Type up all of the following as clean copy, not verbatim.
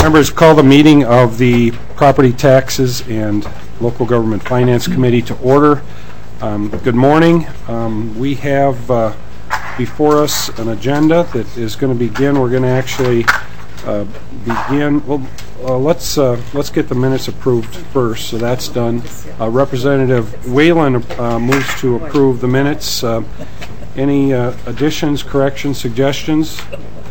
Members, call the meeting of the Property Taxes and Local Government Finance Committee to order. Good morning. We have before us an agenda that is going to begin. We're going to actually begin. Well, let's get the minutes approved first. So that's done. Representative Whalen moves to approve the minutes. Any additions, corrections, suggestions?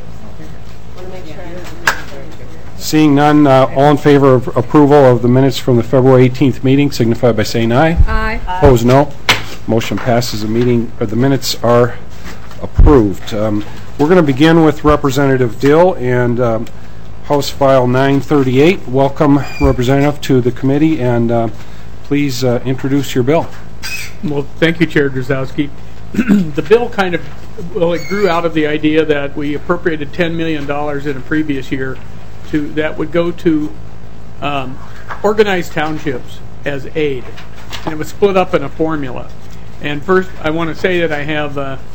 Seeing none, all in favor of approval of the minutes from the February 18th meeting signify by saying aye. Aye. Opposed, no. Motion passes. The minutes are approved. We're going to begin with Representative Dill and House File 938. Welcome, Representative, to the committee, and please introduce your bill. Well, thank you, Chair Drozowski. The bill it grew out of the idea that we appropriated $10 million in a previous year that would go to organized townships as aid, and it was split up in a formula. And first, I want to say that I have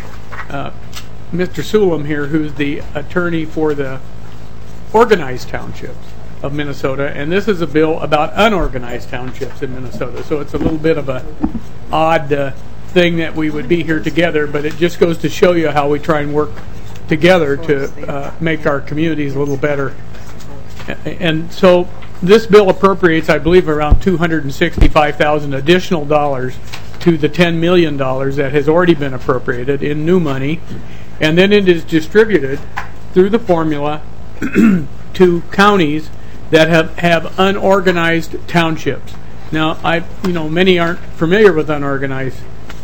Mr. Sulam here, who's the attorney for the organized townships of Minnesota, and this is a bill about unorganized townships in Minnesota. So it's a little bit of a odd thing that we would be here together, but it just goes to show you how we try and work together to make our communities a little better. And so this bill appropriates, I believe, around $265,000 additional dollars to the $10 million that has already been appropriated in new money, and then it is distributed through the formula to counties that have unorganized townships. Now, many aren't familiar with unorganized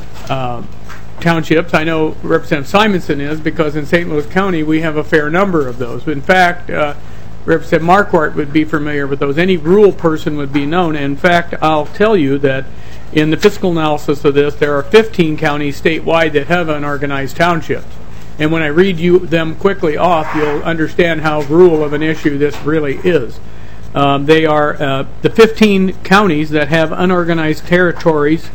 townships. I know Representative Simonson is, because in St. Louis County we have a fair number of those. In fact, Representative Marquardt would be familiar with those. Any rural person would be known. In fact, I'll tell you that in the fiscal analysis of this, there are 15 counties statewide that have unorganized townships. And when I read them quickly off, you'll understand how rural of an issue this really is. They are the 15 counties that have unorganized territories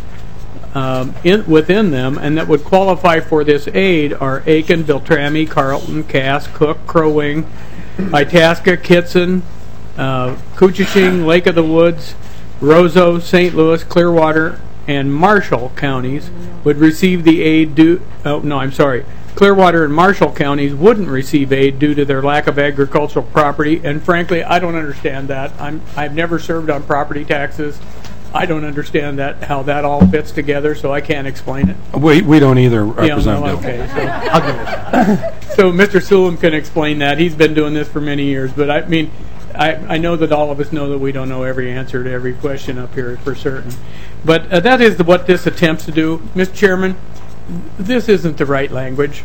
within them, and that would qualify for this aid are Aiken, Beltrami, Carlton, Cass, Cook, Crow Wing, Itasca, Kitson, Couchiching, Lake of the Woods, Roseau, St. Louis, Clearwater, and Marshall counties would receive the aid Clearwater and Marshall counties wouldn't receive aid due to their lack of agricultural property, and frankly, I don't understand that. I've never served on property taxes. I don't understand how that all fits together, so I can't explain it. We don't either, Representative. Okay, so I'll give it. So Mr. Sulam can explain that. He's been doing this for many years, but I know that all of us know that we don't know every answer to every question up here for certain. But that is what this attempts to do. Mr. Chairman, this isn't the right language.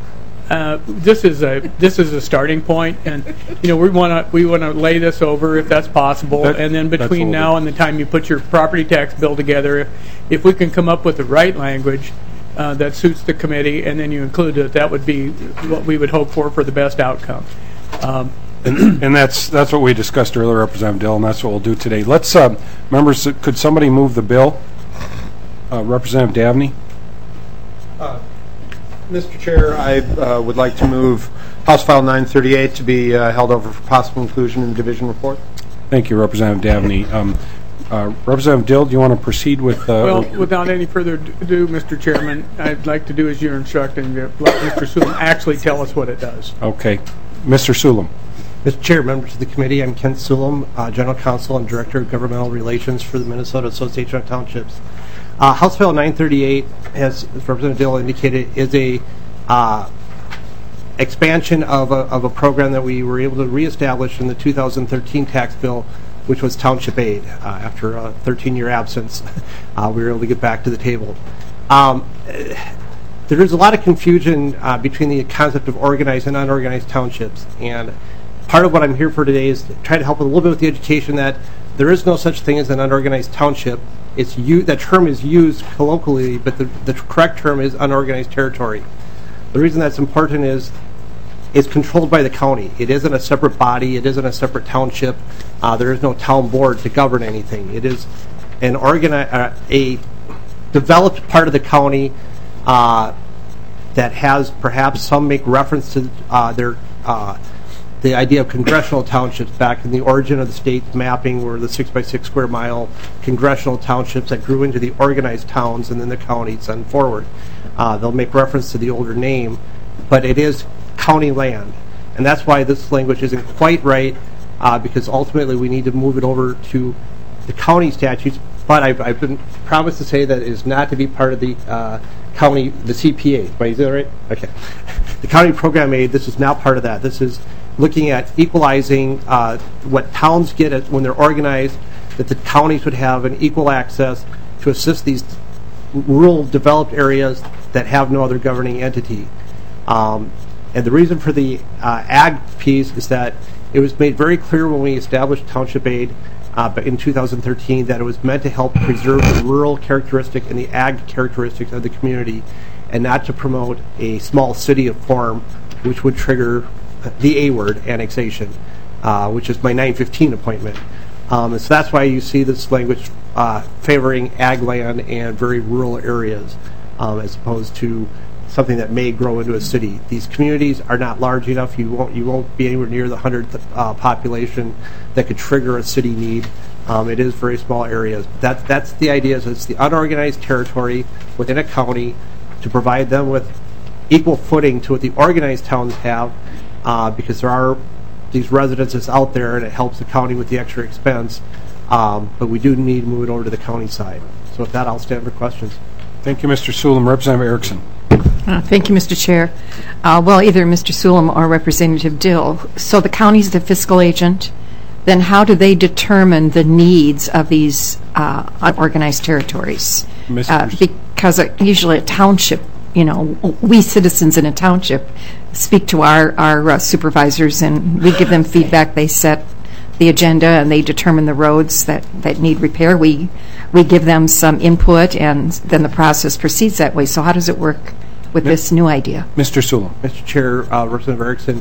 This is a starting point, and we want to lay this over if that's possible, and then between now and the time you put your property tax bill together, if we can come up with the right language that suits the committee, and then you include it, that would be what we would hope for the best outcome. And that's what we discussed earlier, Representative Dill, and that's what we'll do today. Let's members, could somebody move the bill? Representative Davney. Mr. Chair, I would like to move House File 938 to be held over for possible inclusion in the division report. Thank you, Representative Davney. Representative Dill, do you want to proceed with... Well, without any further ado, Mr. Chairman, I'd like to do as you're instructing, let Mr. Sulam actually tell us what it does. Okay. Mr. Sulam. Mr. Chair, members of the committee, I'm Kent Sulam, General Counsel and Director of Governmental Relations for the Minnesota Association of Townships. House File 938, as Representative Dill indicated, is a expansion of a program that we were able to reestablish in the 2013 tax bill, which was township aid. After a 13-year absence, we were able to get back to the table. There is a lot of confusion between the concept of organized and unorganized townships, and part of what I'm here for today is to try to help a little bit with the education that there is no such thing as an unorganized township. That term is used colloquially, but the correct term is unorganized territory. The reason that's important is it's controlled by the county. It isn't a separate body. It isn't a separate township. There is no town board to govern anything. It is a developed part of the county that has perhaps some make reference to their the idea of congressional townships back in the origin of the state mapping were the 6 by 6 square mile congressional townships that grew into the organized towns and then the counties and forward. They'll make reference to the older name, but it is county land. And that's why this language isn't quite right, because ultimately we need to move it over to the county statutes. But I've been promised to say that it is not to be part of the county, the CPA. Is that right? Okay. The county program aid, this is not part of that. This is looking at equalizing what towns get when they're organized, that the counties would have an equal access to assist these rural developed areas that have no other governing entity. And the reason for the ag piece is that it was made very clear when we established township aid in 2013 that it was meant to help preserve the rural characteristic and the ag characteristics of the community, and not to promote a small city of form, which would trigger the A word, annexation, which is my 9/15 appointment. And so that's why you see this language favoring ag land and very rural areas, as opposed to something that may grow into a city. These communities are not large enough. You won't be anywhere near the 100th population that could trigger a city need. It is very small areas. That's the idea. So it's the unorganized territory within a county to provide them with equal footing to what the organized towns have, because there are these residences out there, and it helps the county with the extra expense. But we do need to move it over to the county side. So with that, I'll stand for questions. Thank you, Mr. Sulam. Representative Erickson. Thank you, Mr. Chair. Well, either Mr. Sulam or Representative Dill. So the county's the fiscal agent. Then how do they determine the needs of these unorganized territories? Because usually a township, we citizens in a township speak to our supervisors, and we give them feedback. They set the agenda, and they determine the roads that need repair. We give them some input, and then the process proceeds that way. So how does it work with this new idea? Mr. Sulam. Mr. Chair, Representative Erickson,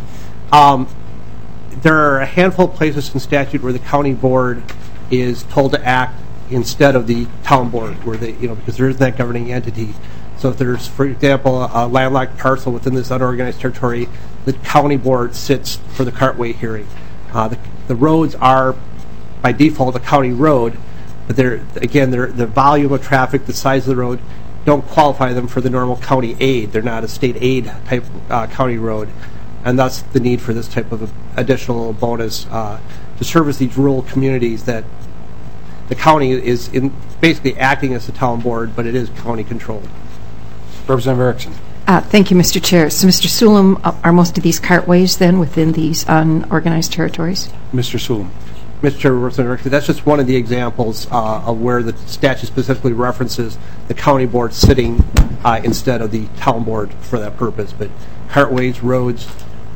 there are a handful of places in statute where the county board is told to act instead of the town board, where they, because there isn't that governing entity. So if there's, for example, a landlocked parcel within this unorganized territory, the county board sits for the cartway hearing. The roads are, by default, a county road, but the volume of traffic, the size of the road, don't qualify them for the normal county aid. They're not a state aid type county road, and thus the need for this type of additional bonus to service these rural communities that the county is basically acting as a town board, but it is county controlled. Representative Erickson. Thank you, Mr. Chair. So, Mr. Sulam, are most of these cartways then within these unorganized territories? Mr. Sulam. Mr. Chair, Representative Erickson, that's just one of the examples of where the statute specifically references the county board sitting instead of the town board for that purpose. But cartways, roads,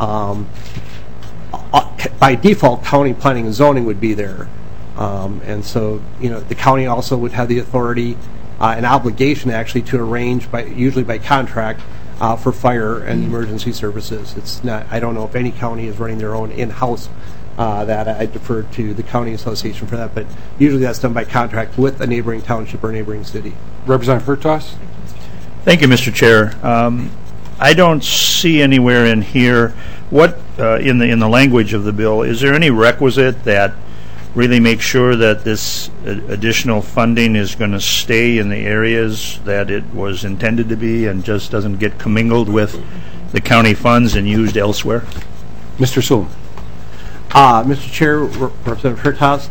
by default, county planning and zoning would be there. And so, the county also would have the authority, an obligation actually, to arrange, usually by contract, for fire and emergency services. It's not. I don't know if any county is running their own in-house. That I defer to the county association for that, but usually that's done by contract with a neighboring township or neighboring city. Representative Hertas. Thank you, Mr. Chair. I don't see anywhere in here what in the language of the bill, is there any requisite that really makes sure that this additional funding is going to stay in the areas that it was intended to be and just doesn't get commingled with the county funds and used elsewhere? Mr. Sulam. Mr. Chair, Representative Hertas,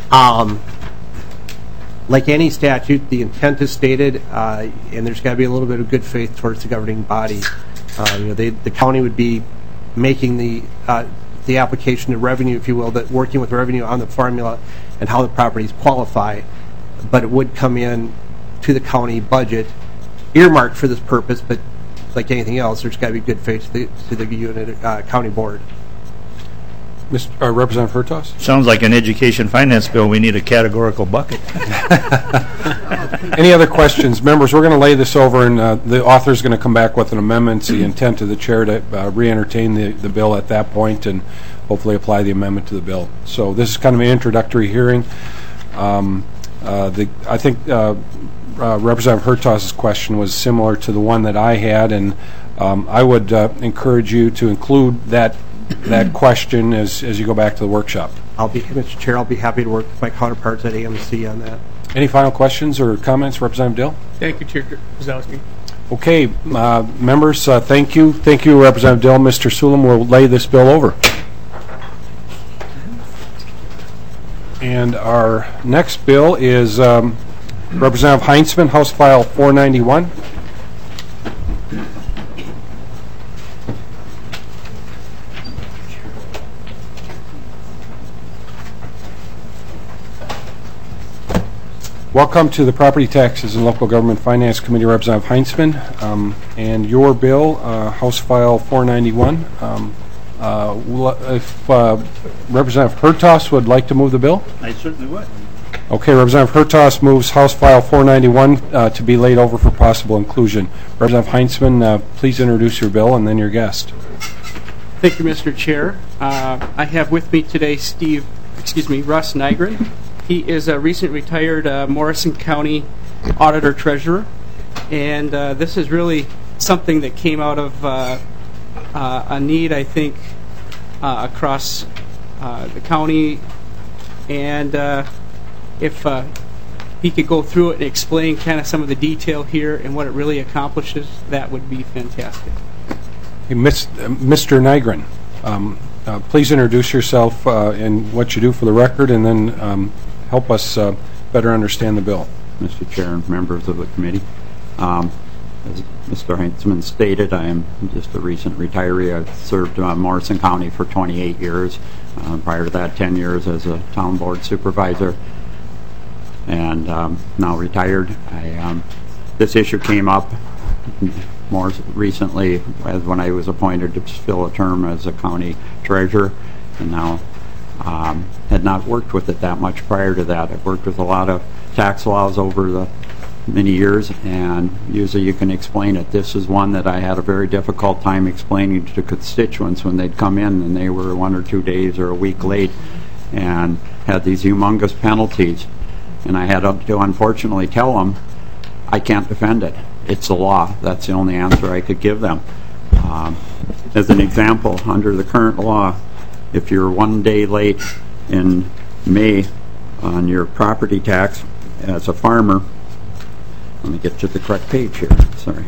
like any statute, the intent is stated, and there's got to be a little bit of good faith towards the governing body. The county would be making the application to revenue, if you will, that working with revenue on the formula and how the properties qualify, but it would come in to the county budget earmarked for this purpose. But like anything else, there's got to be good faith to the unit county board. Representative Hertas? Sounds like an education finance bill. We need a categorical bucket. Any other questions? Members, we're going to lay this over, and the author is going to come back with an amendment. It's the intent of the chair to re-entertain the bill at that point and hopefully apply the amendment to the bill. So this is kind of an introductory hearing. I think Representative Hertas's question was similar to the one that I had, and I would encourage you to include that that question as you go back to the workshop. Mr. Chair, I'll be happy to work with my counterparts at AMC on that. Any final questions or comments, Representative Dill? Thank you, Chair Guzowski. Okay, members, thank you. Thank you, Representative Dill. Mr. Sulam will lay this bill over. And our next bill is Representative Heinzman, House File 491. Welcome to the Property Taxes and Local Government Finance Committee, Representative Heinzman, and your bill, House File 491. If Representative Hertaus would like to move the bill? I certainly would. Okay, Representative Hertaus moves House File 491 to be laid over for possible inclusion. Representative Heinzman, please introduce your bill and then your guest. Thank you, Mr. Chair. I have with me today Russ Nygren. He is a recent retired Morrison County Auditor Treasurer, and this is really something that came out of a need, I think, across the county, and if he could go through it and explain kind of some of the detail here and what it really accomplishes, that would be fantastic. Hey, Mr. Nygren, please introduce yourself and what you do for the record, and then help us better understand the bill. Mr. Chair and members of the committee, as Mr. Heinzman stated, I am just a recent retiree. I've served Morrison County for 28 years. Prior to that, 10 years as a town board supervisor, and now retired. This issue came up more recently as when I was appointed to fill a term as a county treasurer, and now had not worked with it that much prior to that. I've worked with a lot of tax laws over the many years, and usually you can explain it. This is one that I had a very difficult time explaining to constituents when they'd come in and they were 1 or 2 days or a week late and had these humongous penalties. And I had to unfortunately tell them, I can't defend it. It's the law. That's the only answer I could give them. As an example, under the current law, if you're 1 day late in May on your property tax as a farmer, let me get to the correct page here, sorry.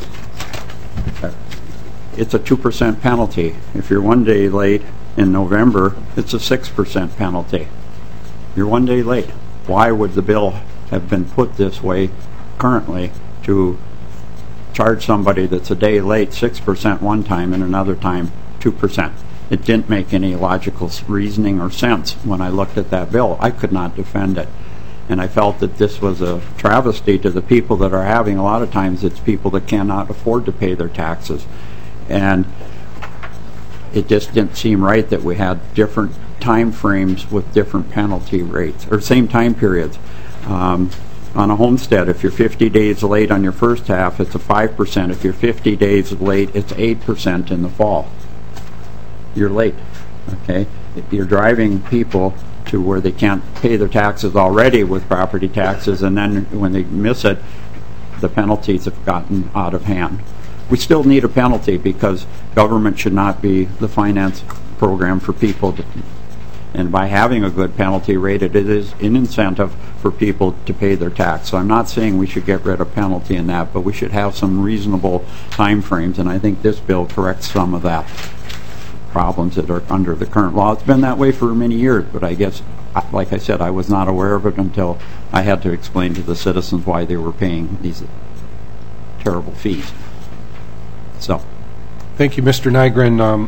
It's a 2% penalty. If you're 1 day late in November, it's a 6% penalty. You're 1 day late. Why would the bill have been put this way currently to charge somebody that's a day late 6% one time and another time 2%? It didn't make any logical reasoning or sense when I looked at that bill. I could not defend it. And I felt that this was a travesty to the people that are having, a lot of times it's people that cannot afford to pay their taxes. And it just didn't seem right that we had different time frames with different penalty rates, or same time periods. On a homestead, if you're 50 days late on your first half, it's a 5%. If you're 50 days late, it's 8% in the fall. You're late, okay? If you're driving people to where they can't pay their taxes already with property taxes, and then when they miss it, the penalties have gotten out of hand. We still need a penalty because government should not be the finance program for people and by having a good penalty rate, it is an incentive for people to pay their tax. So I'm not saying we should get rid of penalty in that, but we should have some reasonable time frames, and I think this bill corrects some of that problems that are under the current law. It's been that way for many years, but I guess, like I said, I was not aware of it until I had to explain to the citizens why they were paying these terrible fees. So, thank you, Mr. Nygren.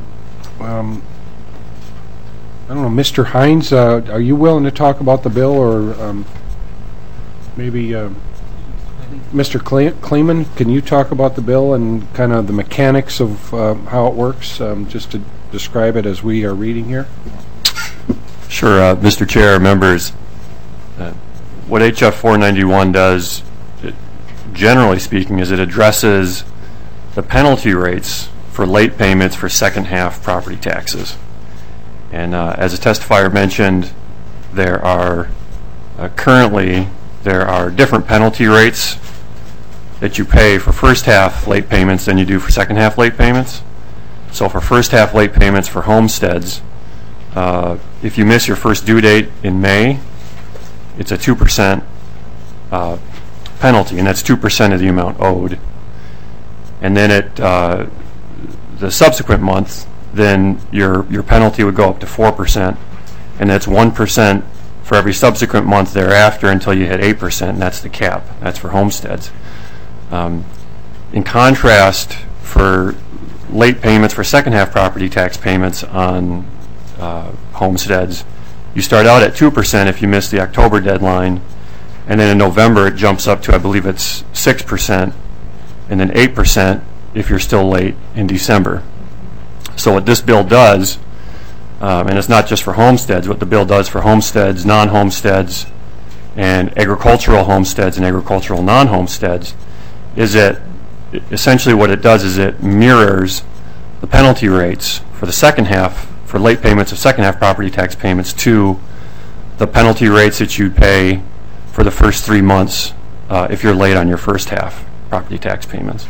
I don't know, Mr. Hines, are you willing to talk about the bill, or maybe Mr. Kleeman, can you talk about the bill and kind of the mechanics of how it works, just to describe it as we are reading here? Sure, Mr. Chair, members. What HF 491 does, generally speaking, is it addresses the penalty rates for late payments for second half property taxes. And as a testifier mentioned, there are currently different penalty rates that you pay for first half late payments than you do for second half late payments. So for first half late payments for homesteads, if you miss your first due date in May, it's a 2% penalty, and that's 2% of the amount owed. And then the subsequent month, then your penalty would go up to 4%, and that's 1% for every subsequent month thereafter until you hit 8%, and that's the cap. That's for homesteads. In contrast, for late payments for second half property tax payments on homesteads, you start out at 2% if you miss the October deadline, and then in November it jumps up to, I believe it's 6%, and then 8% if you're still late in December. So what this bill does, and it's not just for homesteads, what the bill does for homesteads, non-homesteads, and agricultural homesteads and agricultural non-homesteads, is that essentially what it does is it mirrors the penalty rates for the second half, for late payments of second half property tax payments, to the penalty rates that you'd pay for the first 3 months if you're late on your first half property tax payments.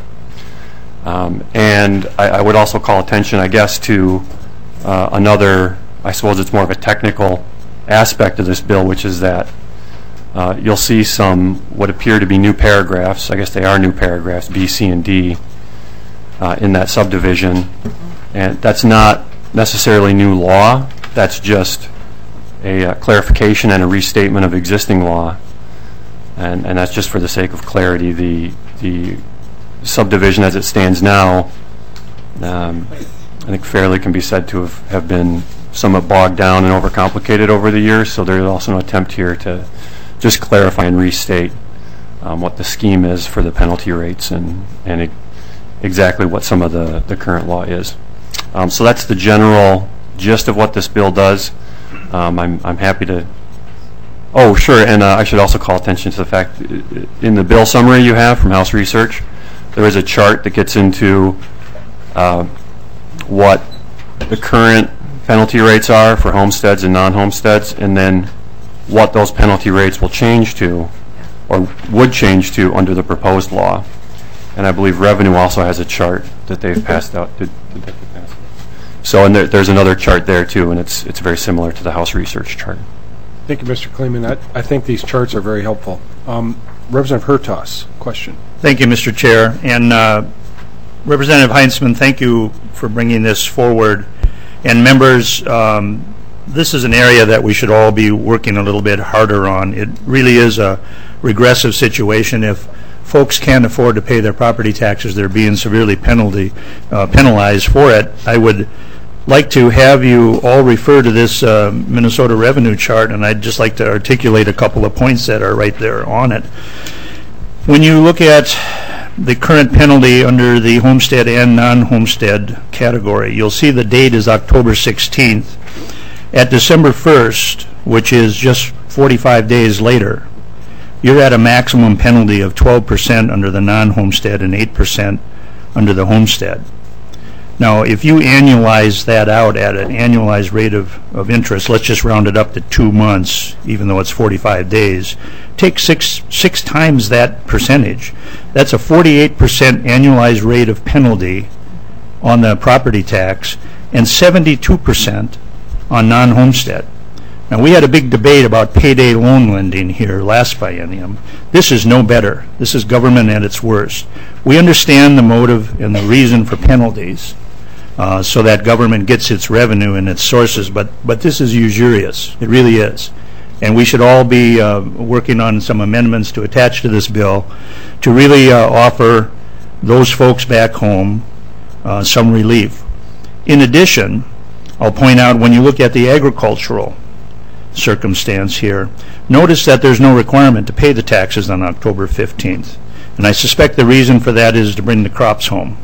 And I would also call attention, I guess, to another, I suppose it's more of a technical aspect of this bill, which is that you'll see some what appear to be new paragraphs, I guess they are new paragraphs, B, C, and D, in that subdivision. And that's not necessarily new law, that's just a clarification and a restatement of existing law. And that's just for the sake of clarity. The subdivision as it stands now, I think fairly can be said to have been somewhat bogged down and overcomplicated over the years, so there's also an attempt here to just clarify and restate what the scheme is for the penalty rates and exactly what some of the current law is. So that's the general gist of what this bill does. I'm happy to... Oh, sure, and I should also call attention to the fact, in the bill summary you have from House Research, there is a chart that gets into what the current penalty rates are for homesteads and non-homesteads, and then what those penalty rates will change to, or would change to, under the proposed law. And I believe Revenue also has a chart that they've passed out. Did they pass it? So, and there's another chart there too, and it's very similar to the House Research chart. Thank you, Mr. Kleeman. I think these charts are very helpful. Representative Hertaus, question. Thank you, Mr. Chair. And Representative Heinzman, thank you for bringing this forward. And members, this is an area that we should all be working a little bit harder on. It really is a regressive situation. If folks can't afford to pay their property taxes, they're being severely penalized for it. I would like to have you all refer to this Minnesota revenue chart, and I'd just like to articulate a couple of points that are right there on it. When you look at the current penalty under the homestead and non-homestead category, you'll see the date is October 16th. At December 1st, which is just 45 days later, you're at a maximum penalty of 12% under the non-homestead and 8% under the homestead. Now, if you annualize that out at an annualized rate of interest, let's just round it up to 2 months, even though it's 45 days, take six times that percentage. That's a 48% annualized rate of penalty on the property tax and 72% on non-homestead. Now, we had a big debate about payday loan lending here last biennium. This is no better. This is government at its worst. We understand the motive and the reason for penalties, so that government gets its revenue and its sources, but this is usurious. It really is. And we should all be working on some amendments to attach to this bill to really offer those folks back home some relief. In addition, I'll point out, when you look at the agricultural circumstance here, notice that there's no requirement to pay the taxes on October 15th. And I suspect the reason for that is to bring the crops home.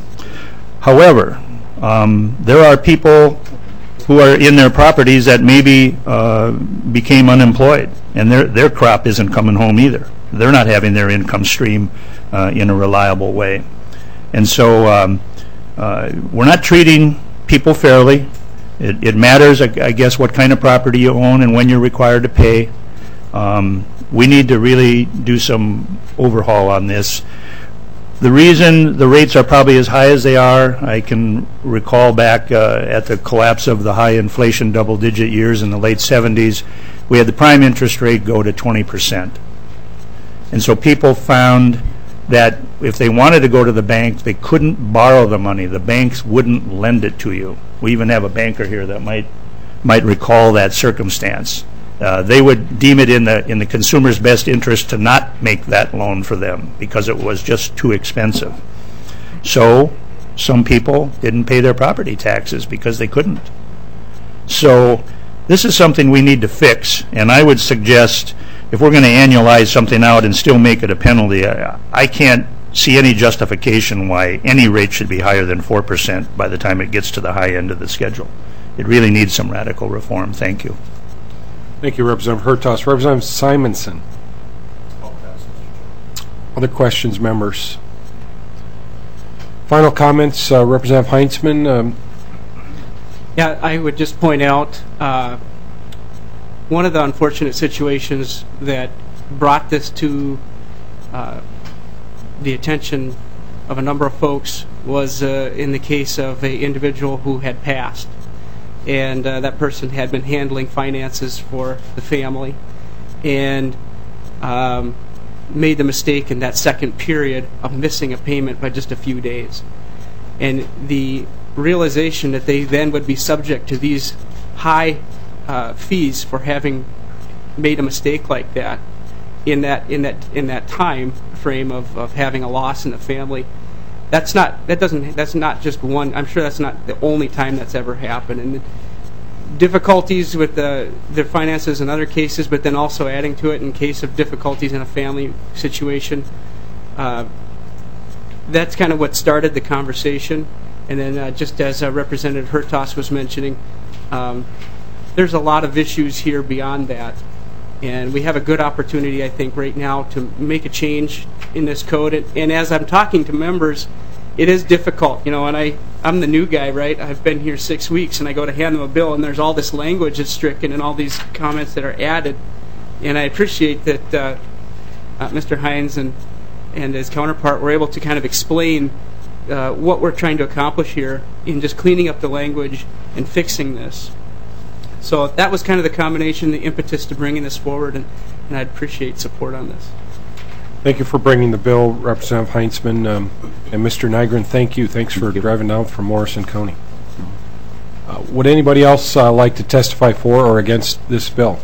However, there are people who are in their properties that maybe became unemployed, and their crop isn't coming home either. They're not having their income stream in a reliable way. And so we're not treating people fairly. It matters, I guess, what kind of property you own and when you're required to pay. We need to really do some overhaul on this. The reason the rates are probably as high as they are, I can recall back at the collapse of the high inflation double-digit years in the late 70s, we had the prime interest rate go to 20%. And so people found that if they wanted to go to the bank, they couldn't borrow the money. The banks wouldn't lend it to you. We even have a banker here that might recall that circumstance. They would deem it in the consumer's best interest to not make that loan for them because it was just too expensive. So some people didn't pay their property taxes because they couldn't. So this is something we need to fix, and I would suggest if we're going to annualize something out and still make it a penalty, I can't see any justification why any rate should be higher than 4% by the time it gets to the high end of the schedule. It really needs some radical reform. Thank you. Thank you, Representative Hertaus. Representative Simonson. Other questions, members? Final comments, Representative Heinzman. Yeah, I would just point out one of the unfortunate situations that brought this to the attention of a number of folks was in the case of an individual who had passed. And that person had been handling finances for the family and made the mistake in that second period of missing a payment by just a few days. And the realization that they then would be subject to these high fees for having made a mistake like that in that time frame of having a loss in the family, that's not just one. I'm sure that's not the only time that's ever happened. And difficulties with their finances in other cases, but then also adding to it in case of difficulties in a family situation. That's kind of what started the conversation. And then just as Representative Hertaus was mentioning, there's a lot of issues here beyond that. And we have a good opportunity, I think, right now to make a change in this code. And as I'm talking to members, it is difficult, and I'm the new guy, right? I've been here 6 weeks, and I go to hand them a bill, and there's all this language that's stricken and all these comments that are added. And I appreciate that Mr. Hines and his counterpart were able to kind of explain what we're trying to accomplish here in just cleaning up the language and fixing this. So that was kind of the combination, the impetus to bringing this forward, and I'd appreciate support on this. Thank you for bringing the bill, Representative Heinzman. And Mr. Nygren, thank you. Thanks for driving down from Morrison County. Would anybody else like to testify for or against this bill?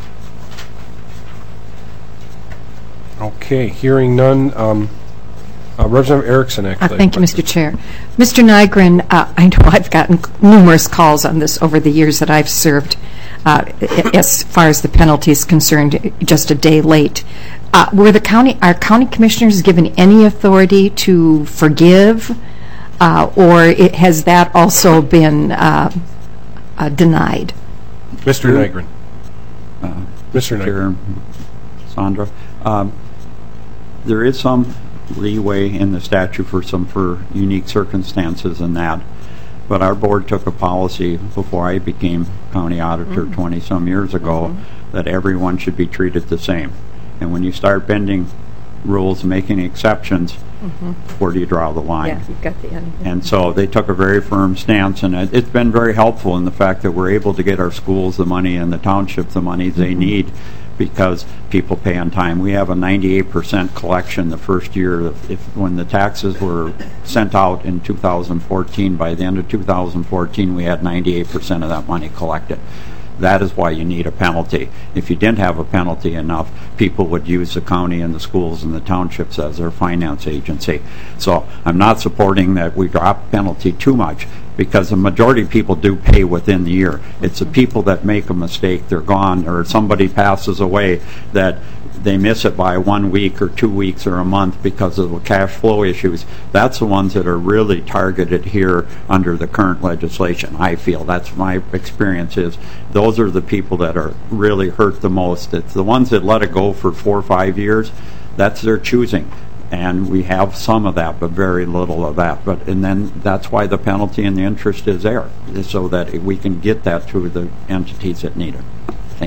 Okay, hearing none. Representative Erickson, actually. Thank you, Mr. Chair. Mr. Nygren, I know I've gotten numerous calls on this over the years that I've served as far as the penalty is concerned, just a day late. Were our county commissioners given any authority to forgive, or has that also been denied? Mr. Nygren. Mr. Nygren. Sandra, there is some leeway in the statute for unique circumstances and that, but our board took a policy before I became county auditor 20-some years ago that everyone should be treated the same. And when you start bending rules, making exceptions, where do you draw the line? Yeah, you've got the end. And so they took a very firm stance, and it's been very helpful in the fact that we're able to get our schools the money and the township the money they need because people pay on time. We have a 98% collection the first year. When the taxes were sent out in 2014, by the end of 2014, we had 98% of that money collected. That is why you need a penalty. If you didn't have a penalty enough, people would use the county and the schools and the townships as their finance agency. So I'm not supporting that we drop penalty too much, because the majority of people do pay within the year. It's the people that make a mistake, they're gone, or somebody passes away, that they miss it by 1 week or 2 weeks or a month because of the cash flow issues. That's the ones that are really targeted here under the current legislation. I feel that's my experience is those are the people that are really hurt the most. It's the ones that let it go for 4 or 5 years. That's their choosing. And we have some of that, but very little of that. And then that's why the penalty and the interest is there, so that we can get that to the entities that need it. Thank you.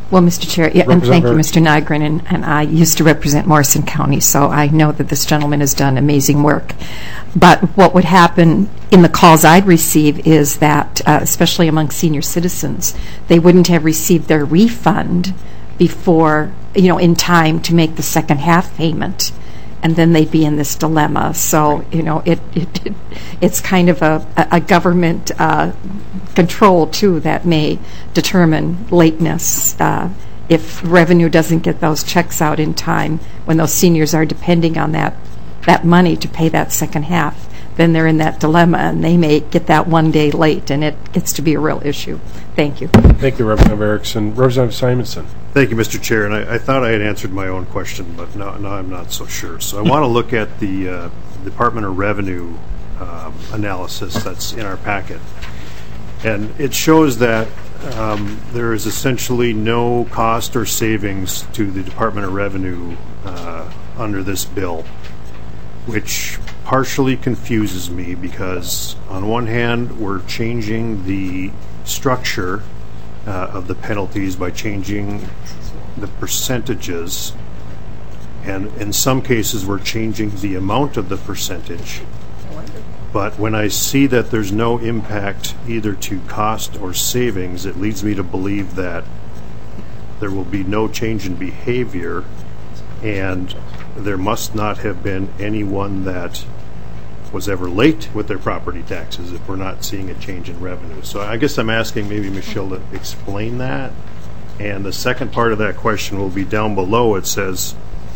Well, Mr. Chair, yeah, and thank you, Representative Mr. Nygren, and I used to represent Morrison County, so I know that this gentleman has done amazing work. But what would happen in the calls I'd receive is that, especially among senior citizens, they wouldn't have received their refund before, in time to make the second half payment, and then they'd be in this dilemma. So, it's kind of a government control, too, that may determine lateness. If revenue doesn't get those checks out in time, when those seniors are depending on that money to pay that second half, then they're in that dilemma, and they may get that 1 day late, and it gets to be a real issue. Thank you. Thank you, Representative Erickson. Representative Simonson. Thank you, Mr. Chair. And I thought I had answered my own question, but now I'm not so sure. So I want to look at the Department of Revenue analysis that's in our packet. And it shows that there is essentially no cost or savings to the Department of Revenue under this bill, which partially confuses me because on one hand we're changing the structure of the penalties by changing the percentages, and in some cases we're changing the amount of the percentage. But when I see that there's no impact either to cost or savings, it leads me to believe that there will be no change in behavior, and there must not have been anyone that was ever late with their property taxes if we're not seeing a change in revenue. So I guess I'm asking maybe Michelle to explain that. And the second part of that question will be down below. It says,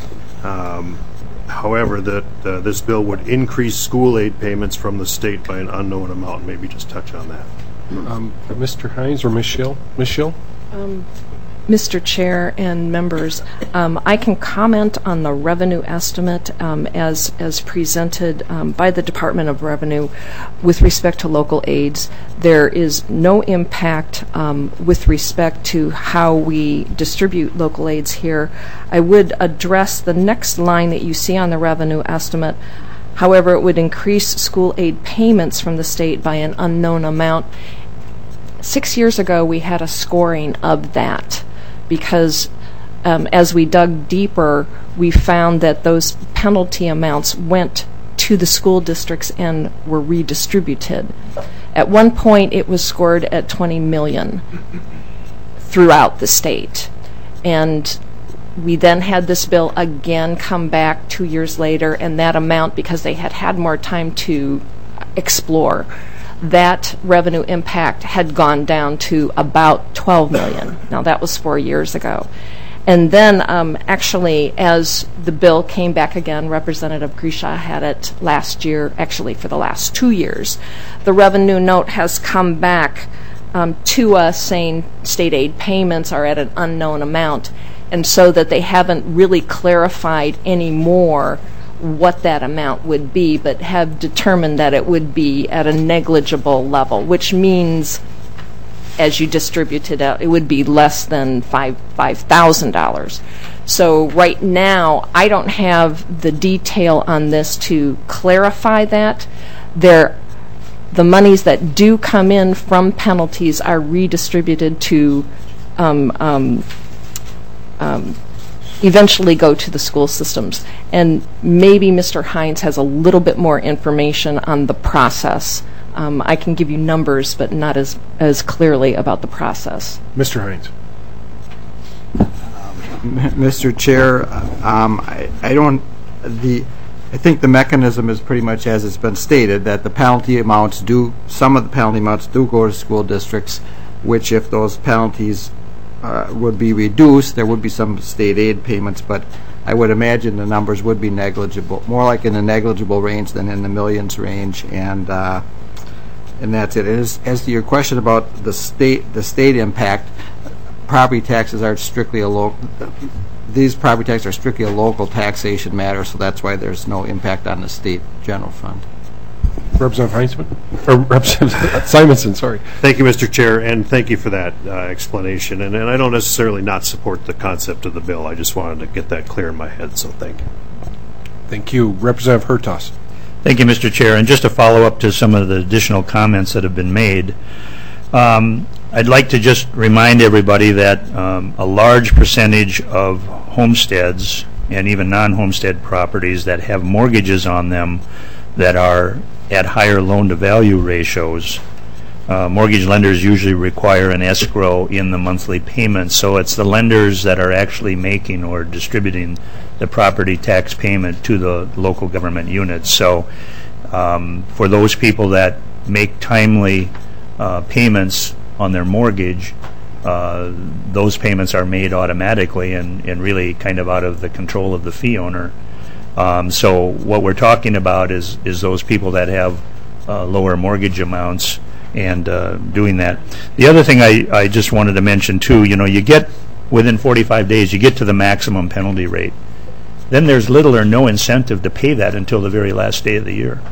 however, that this bill would increase school aid payments from the state by an unknown amount. Maybe just touch on that. Mr. Hines or Michelle? Michelle? Mr. Chair and members, I can comment on the revenue estimate as presented by the Department of Revenue with respect to local aids. There is no impact with respect to how we distribute local aids here. I would address the next line that you see on the revenue estimate. However, it would increase school aid payments from the state by an unknown amount. 6 years ago, we had a scoring of that, because as we dug deeper, we found that those penalty amounts went to the school districts and were redistributed. At one point, it was scored at $20 million throughout the state. And we then had this bill again come back 2 years later, and that amount, because they had had more time to explore, that revenue impact had gone down to about $12 million. Now, that was 4 years ago. And then, actually, as the bill came back again, Representative Grisha had it last year, actually for the last 2 years. The revenue note has come back to us saying state aid payments are at an unknown amount, and so that they haven't really clarified anymore what that amount would be, but have determined that it would be at a negligible level, which means as you distribute it out, it would be less than $5,000. So right now, I don't have the detail on this to clarify that. The monies that do come in from penalties are redistributed to eventually go to the school systems. And maybe Mr. Hines has a little bit more information on the process. I can give you numbers, but not as clearly about the process. Mr. Hines. Mr. Chair, I think the mechanism is pretty much as it's been stated, that the penalty amounts some of the penalty amounts do go to school districts, which if those penalties would be reduced, there would be some state aid payments, but I would imagine the numbers would be negligible, more like in the negligible range than in the millions range, and that's it. As to your question about the state impact, property taxes are strictly these property taxes are strictly a local taxation matter, so that's why there's no impact on the state general fund. Representative Simonson, sorry. Thank you, Mr. Chair, and thank you for that explanation. And I don't necessarily not support the concept of the bill. I just wanted to get that clear in my head, so thank you. Thank you. Representative Hertas. Thank you, Mr. Chair. And just to follow up to some of the additional comments that have been made, I'd like to just remind everybody that a large percentage of homesteads and even non-homestead properties that have mortgages on them that are at higher loan-to-value ratios, mortgage lenders usually require an escrow in the monthly payment, so it's the lenders that are actually making or distributing the property tax payment to the local government units. So for those people that make timely payments on their mortgage, those payments are made automatically and really kind of out of the control of the fee owner. So what we're talking about is those people that have lower mortgage amounts and doing that. The other thing I just wanted to mention too, you get within 45 days, you get to the maximum penalty rate. Then there's little or no incentive to pay that until the very last day of the year.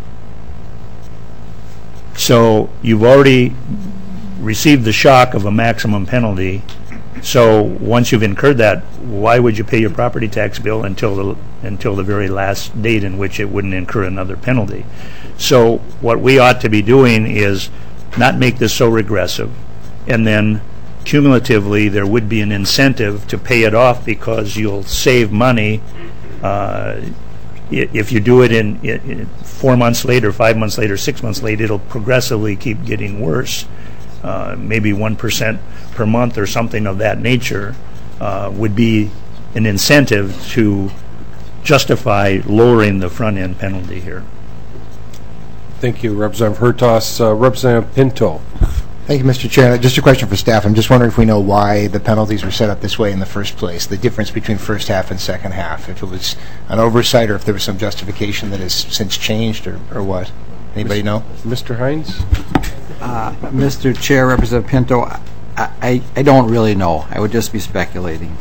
So you've already received the shock of a maximum penalty. So once you've incurred that, why would you pay your property tax bill until the very last date in which it wouldn't incur another penalty? So what we ought to be doing is not make this so regressive, and then cumulatively there would be an incentive to pay it off because you'll save money. If you do it in 4 months later, 5 months later, 6 months later, it'll progressively keep getting worse. Maybe 1% per month or something of that nature would be an incentive to justify lowering the front-end penalty here. Thank you, Representative Hertaus. Representative Pinto. Thank you, Mr. Chair. Just a question for staff. I'm just wondering if we know why the penalties were set up this way in the first place, the difference between first half and second half, if it was an oversight or if there was some justification that has since changed or what. Anybody know? Mr. Hines? Mr. Chair, Representative Pinto, I don't really know. I would just be speculating.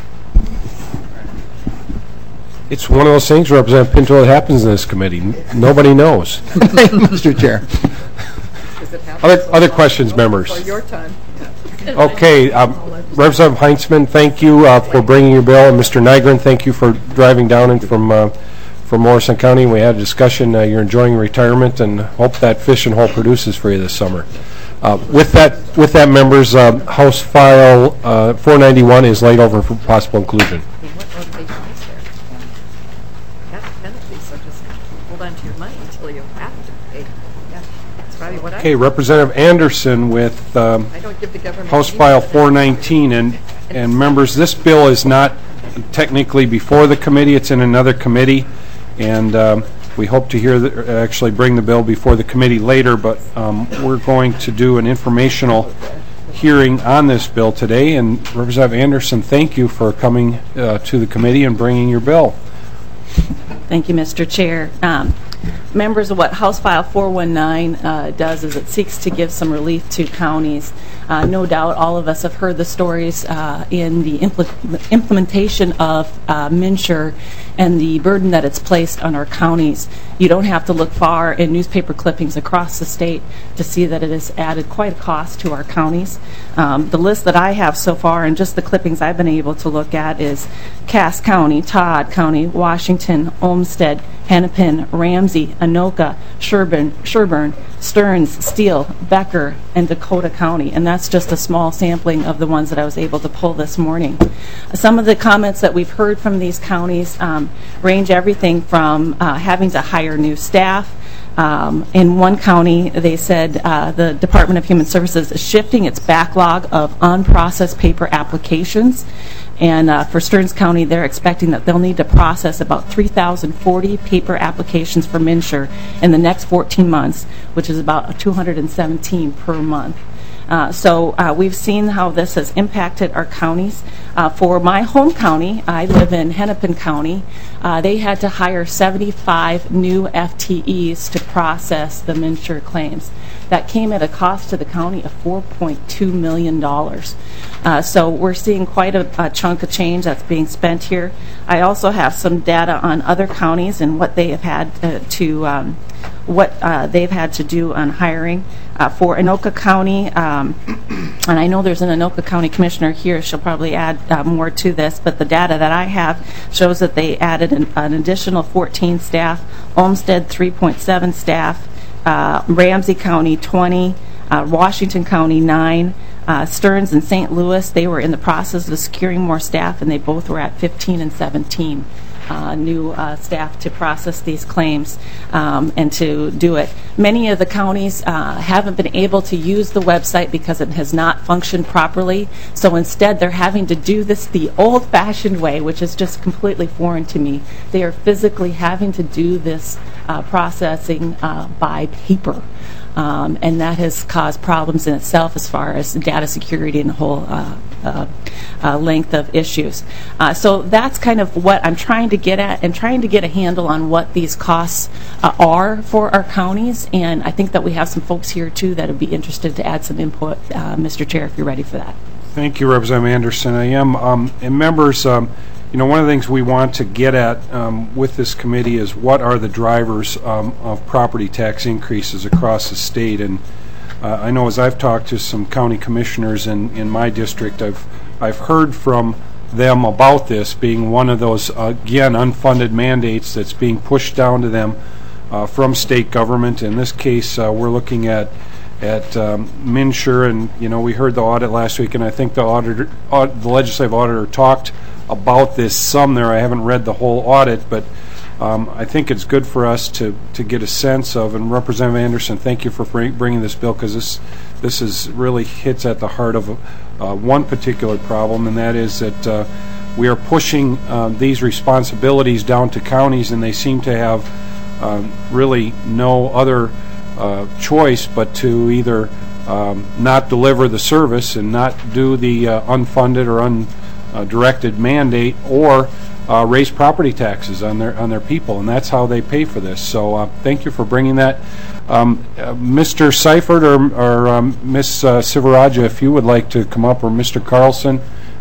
It's one of those things, Representative Pinto, that happens in this committee. Nobody knows. Thank you, Mr. Chair. Other questions, members? Your time. Okay, Representative Heinzman, thank you for bringing your bill, and Mr. Nygren, thank you for driving down and from Morrison County. We had a discussion. You're enjoying retirement, and hope that fishing hole produces for you this summer. With that, members, House File 491 is laid over for possible inclusion. Okay, Representative Anderson with House File 419, and members, this bill is not technically before the committee. It's in another committee, and we hope to actually bring the bill before the committee later, but we're going to do an informational hearing on this bill today. And Representative Anderson, thank you for coming to the committee and bringing your bill. Thank you, Mr. Chair. Members, of what House File 419 does is it seeks to give some relief to counties. No doubt all of us have heard the stories in the implementation of MNsure and the burden that it's placed on our counties. You don't have to look far in newspaper clippings across the state to see that it has added quite a cost to our counties. The list that I have so far, and just the clippings I've been able to look at, is Cass County, Todd County, Washington, Olmsted, Hennepin, Ramsey, Anoka, Sherburne, Stearns, Steele, Becker, and Dakota County. And that's just a small sampling of the ones that I was able to pull this morning. Some of the comments that we've heard from these counties range everything from having to hire new staff. In one county, they said the Department of Human Services is shifting its backlog of unprocessed paper applications. And for Stearns County, they're expecting that they'll need to process about 3,040 paper applications for MNsure in the next 14 months, which is about 217 per month. So we've seen how this has impacted our counties. For my home county, I live in Hennepin County, they had to hire 75 new FTEs to process the MNsure claims. That came at a cost to the county of $4.2 million. So we're seeing quite a chunk of change that's being spent here. I also have some data on other counties and what they have had they've had to do on hiring. For Anoka County, and I know there's an Anoka County Commissioner here, she'll probably add more to this, but the data that I have shows that they added an additional 14 staff, Olmsted 3.7 staff, Ramsey County 20, Washington County 9, Stearns and St. Louis, they were in the process of securing more staff, and they both were at 15 and 17 new staff to process these claims and to do it. Many of the counties haven't been able to use the website because it has not functioned properly. So instead, they're having to do this the old-fashioned way, which is just completely foreign to me. They are physically having to do this processing by paper. And that has caused problems in itself as far as data security and the whole length of issues. So that's kind of what I'm trying to get at, and trying to get a handle on what these costs are for our counties. And I think that we have some folks here, too, that would be interested to add some input, Mr. Chair, if you're ready for that. Thank you, Representative Anderson. I am. And members, you know, one of the things we want to get at with this committee is what are the drivers of property tax increases across the state. And I know as I've talked to some county commissioners in my district, I've heard from them about this being one of those, again, unfunded mandates that's being pushed down to them from state government. In this case, we're looking at MNsure, and you know, we heard the audit last week, and I think the legislative auditor talked about this some there. I haven't read the whole audit, but I think it's good for us to get a sense of. And Representative Anderson, thank you for bringing this bill, because this is really hits at the heart of one particular problem, and that is that we are pushing these responsibilities down to counties, and they seem to have really no other choice but to either not deliver the service and not do the unfunded or undirected mandate, or raise property taxes on their people, and that's how they pay for this. So thank you for bringing that. Mr. Seifert or Ms. Sivaraja, if you would like to come up, or Mr. Carlson.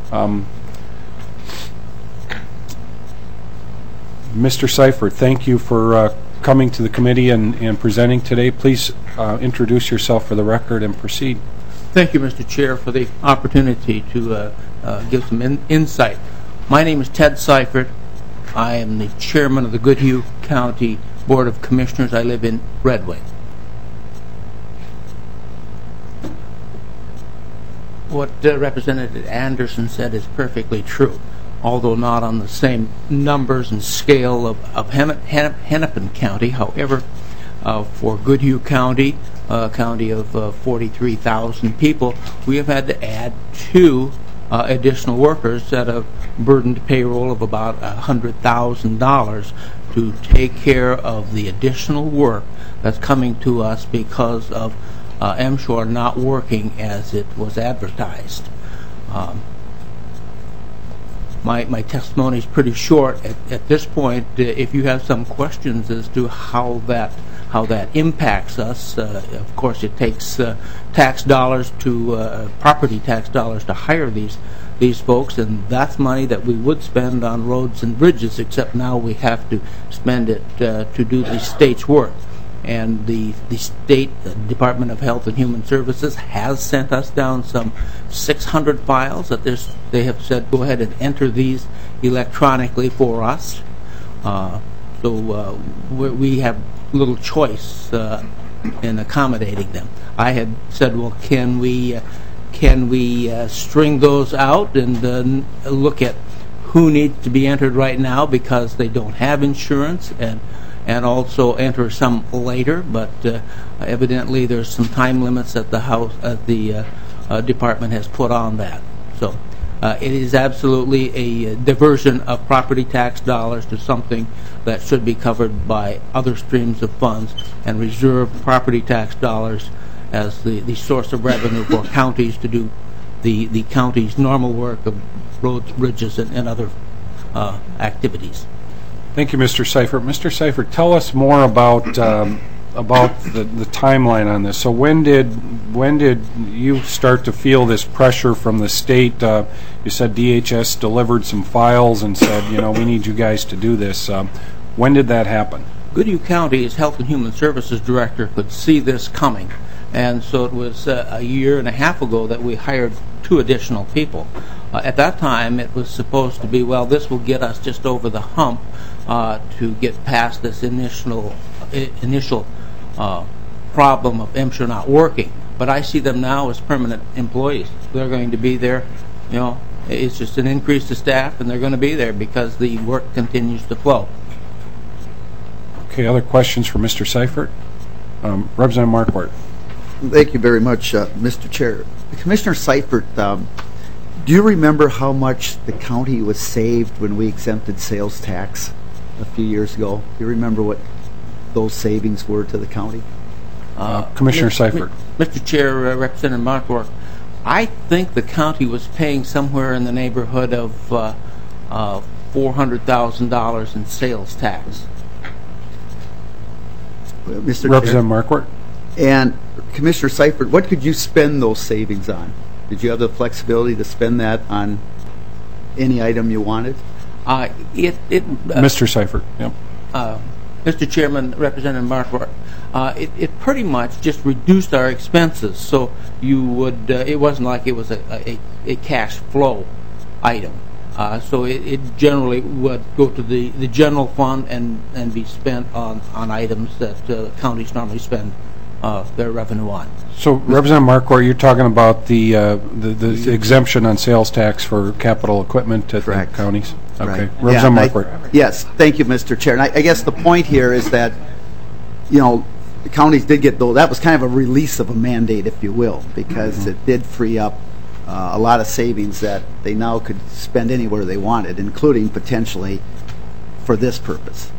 Mr. Seifert, thank you for coming to the committee and presenting today. Please introduce yourself for the record and proceed. Thank you, Mr. Chair, for the opportunity to give some insight. My name is Ted Seifert. I am the chairman of the Goodhue County Board of Commissioners. I live in Redway. What Representative Anderson said is perfectly true, although not on the same numbers and scale of Hennepin County. However, for Goodhue County, a county of 43,000 people, we have had to add 2 additional workers at a burdened payroll of about $100,000 to take care of the additional work that's coming to us because of MSHOR not working as it was advertised. My testimony is pretty short at this point. If you have some questions as to how that impacts us, of course it takes tax dollars to property tax dollars to hire these folks, and that's money that we would spend on roads and bridges, except now we have to spend it to do the state's work. And the state Department of Health and Human Services has sent us down some 600 files that they have said go ahead and enter these electronically for us. So we have little choice in accommodating them. I had said, well, can we string those out and look at who needs to be entered right now because they don't have insurance, and also enter some later, but evidently there's some time limits that the department has put on that. So it is absolutely a diversion of property tax dollars to something that should be covered by other streams of funds, and reserve property tax dollars as the source of revenue for counties to do the county's normal work of roads, bridges, and other activities. Thank you, Mr. Seifert. Mr. Seifert, tell us more about the timeline on this. So when did you start to feel this pressure from the state? You said DHS delivered some files and said, you know, we need you guys to do this. When did that happen? Goodhue County's Health and Human Services Director could see this coming, and so it was a year and a half ago that we hired 2 additional people. At that time, it was supposed to be, well, this will get us just over the hump to get past this initial problem of MSHOR not working. but I see them now as permanent employees. They're going to be there, it's just an increase to staff, and they're going to be there because the work continues to flow. Okay, other questions for Mr. Seifert? Representative Marquardt. Thank you very much, Mr. Chair. Commissioner Seifert, do you remember how much the county was saved when we exempted sales tax a few years ago? Do you remember what those savings were to the county? Commissioner Seifert. Mr. Chair, Representative Marquardt, I think the county was paying somewhere in the neighborhood of $400,000 in sales tax. Mr. Representative Marquardt. And Commissioner Seifert, what could you spend those savings on? Did you have the flexibility to spend that on any item you wanted? Mr. Seifert. Yep. Mr. Chairman, Representative Marquardt, it pretty much just reduced our expenses. So you would, it wasn't like it was a cash flow item. So it generally would go to the general fund and be spent on items that counties normally spend their revenue on. So, Representative Marquardt, you're talking about the exemption on sales tax for capital equipment at the counties? Okay. Right. Representative Marquardt. Yes, thank you, Mr. Chair. And I guess the point here is that, the counties did get, that was kind of a release of a mandate, if you will, because it did free up a lot of savings that they now could spend anywhere they wanted, including potentially for this purpose.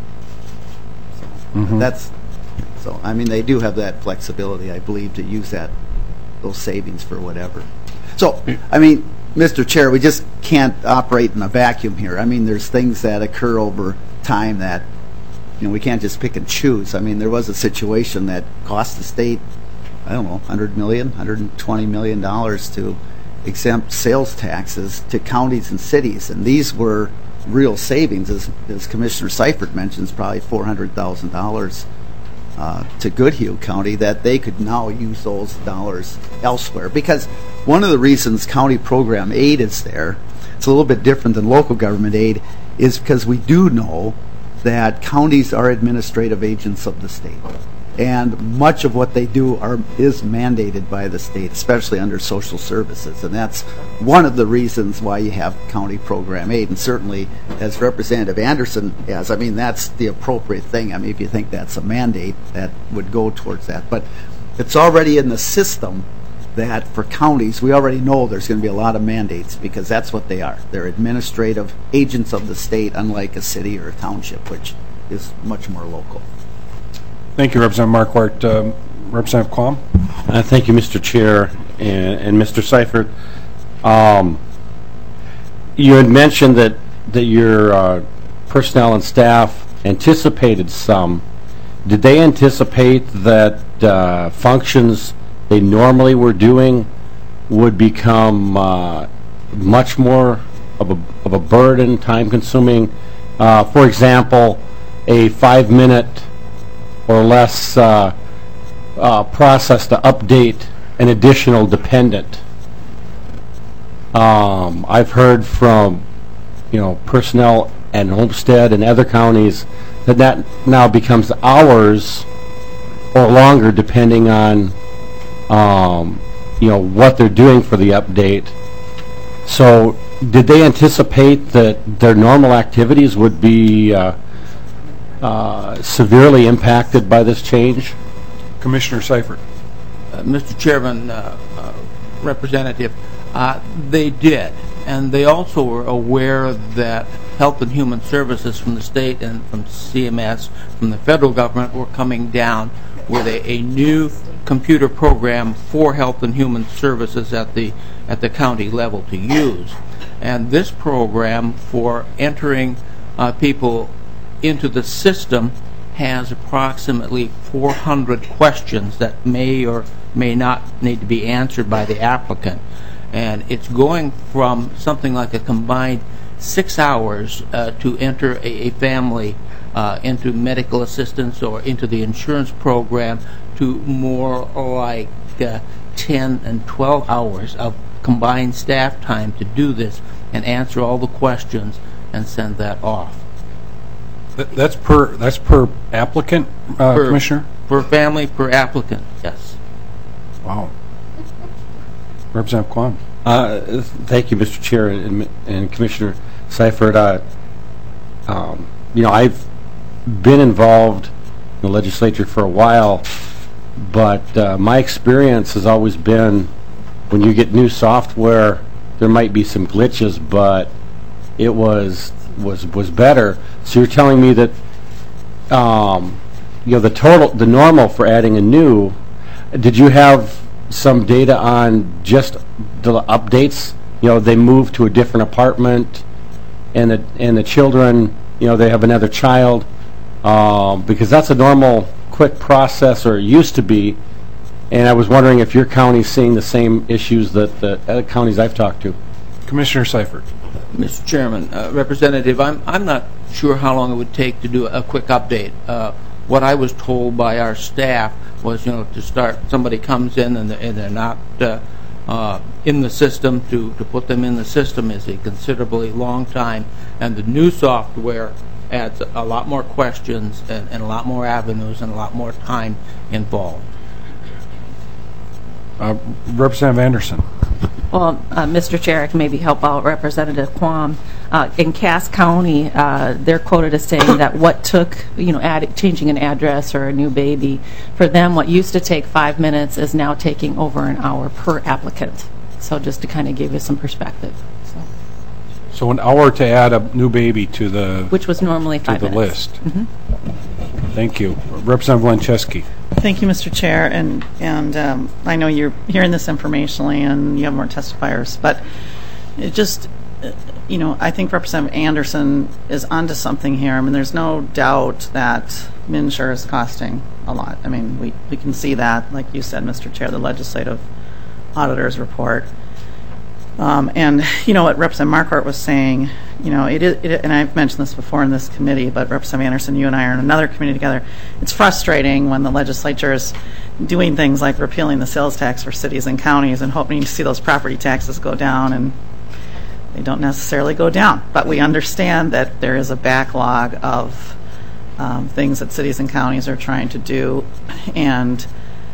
So, they do have that flexibility, I believe, to use those savings for whatever. So, Mr. Chair, we just can't operate in a vacuum here. There's things that occur over time that, we can't just pick and choose. There was a situation that cost the state, $100 million, $120 million to exempt sales taxes to counties and cities, and these were real savings, as Commissioner Seifert mentions, probably $400,000 to Goodhue County, that they could now use those dollars elsewhere. Because one of the reasons county program aid is there, it's a little bit different than local government aid, is because we do know that counties are administrative agents of the state. And much of what they do is mandated by the state, especially under social services. And that's one of the reasons why you have county program aid. And certainly, as Representative Anderson has, that's the appropriate thing. If you think that's a mandate, that would go towards that. But it's already in the system that for counties, we already know there's going to be a lot of mandates, because that's what they are. They're administrative agents of the state, unlike a city or a township, which is much more local. Thank you, Representative Marquardt. Representative Quam? Thank you, Mr. Chair, and Mr. Seifert. You had mentioned that your personnel and staff anticipated some. Did they anticipate that functions they normally were doing would become much more of a burden, time-consuming? For example, a 5-minute or less process to update an additional dependent. I've heard from personnel and Homestead and other counties that now becomes hours or longer, depending on what they're doing for the update. So did they anticipate that their normal activities would be severely impacted by this change? Commissioner Seifert. Mr. Chairman, Representative, they did. And they also were aware that Health and Human Services from the state and from CMS, from the federal government, were coming down with a new computer program for Health and Human Services at the county level to use. And this program for entering people into the system has approximately 400 questions that may or may not need to be answered by the applicant. And it's going from something like a combined 6 hours to enter a family into medical assistance or into the insurance program, to more like 10 and 12 hours of combined staff time to do this and answer all the questions and send that off. That's per applicant, Commissioner? Per family, per applicant, yes. Wow. Representative Quam. Thank you, Mr. Chair and Commissioner Seifert. I've been involved in the legislature for a while, but my experience has always been when you get new software, there might be some glitches, but it was better. So you're telling me that the normal for adding a new. Did you have some data on just the updates? They move to a different apartment, and the children, they have another child, because that's a normal, quick process, or it used to be. And I was wondering if your county's seeing the same issues that the other counties I've talked to. Commissioner Seifert. Mr. Chairman, Representative, I'm not sure how long it would take to do a quick update. What I was told by our staff was, to start, somebody comes in and they're not in the system, to put them in the system is a considerably long time, and the new software adds a lot more questions and a lot more avenues and a lot more time involved. Representative Anderson. Well, Mr. Chair, I can maybe help out Representative Quam. In Cass County, they're quoted as saying that what took, changing an address or a new baby, for them what used to take 5 minutes is now taking over an hour per applicant. So just to kind of give you some perspective. So an hour to add a new baby to the... Which was normally 5 minutes. List. Mm-hmm. Thank you. Representative Lancheski. Thank you, Mr. Chair, and I know you're hearing this informationally and you have more testifiers, but it just, I think Representative Anderson is onto something here. I mean, there's no doubt that MNsure is costing a lot. I mean, we can see that, like you said, Mr. Chair, the legislative auditor's report. And what Representative Marquardt was saying, and I've mentioned this before in this committee, but Representative Anderson, you and I are in another committee together. It's frustrating when the legislature is doing things like repealing the sales tax for cities and counties and hoping to see those property taxes go down, and they don't necessarily go down. But we understand that there is a backlog of things that cities and counties are trying to do, and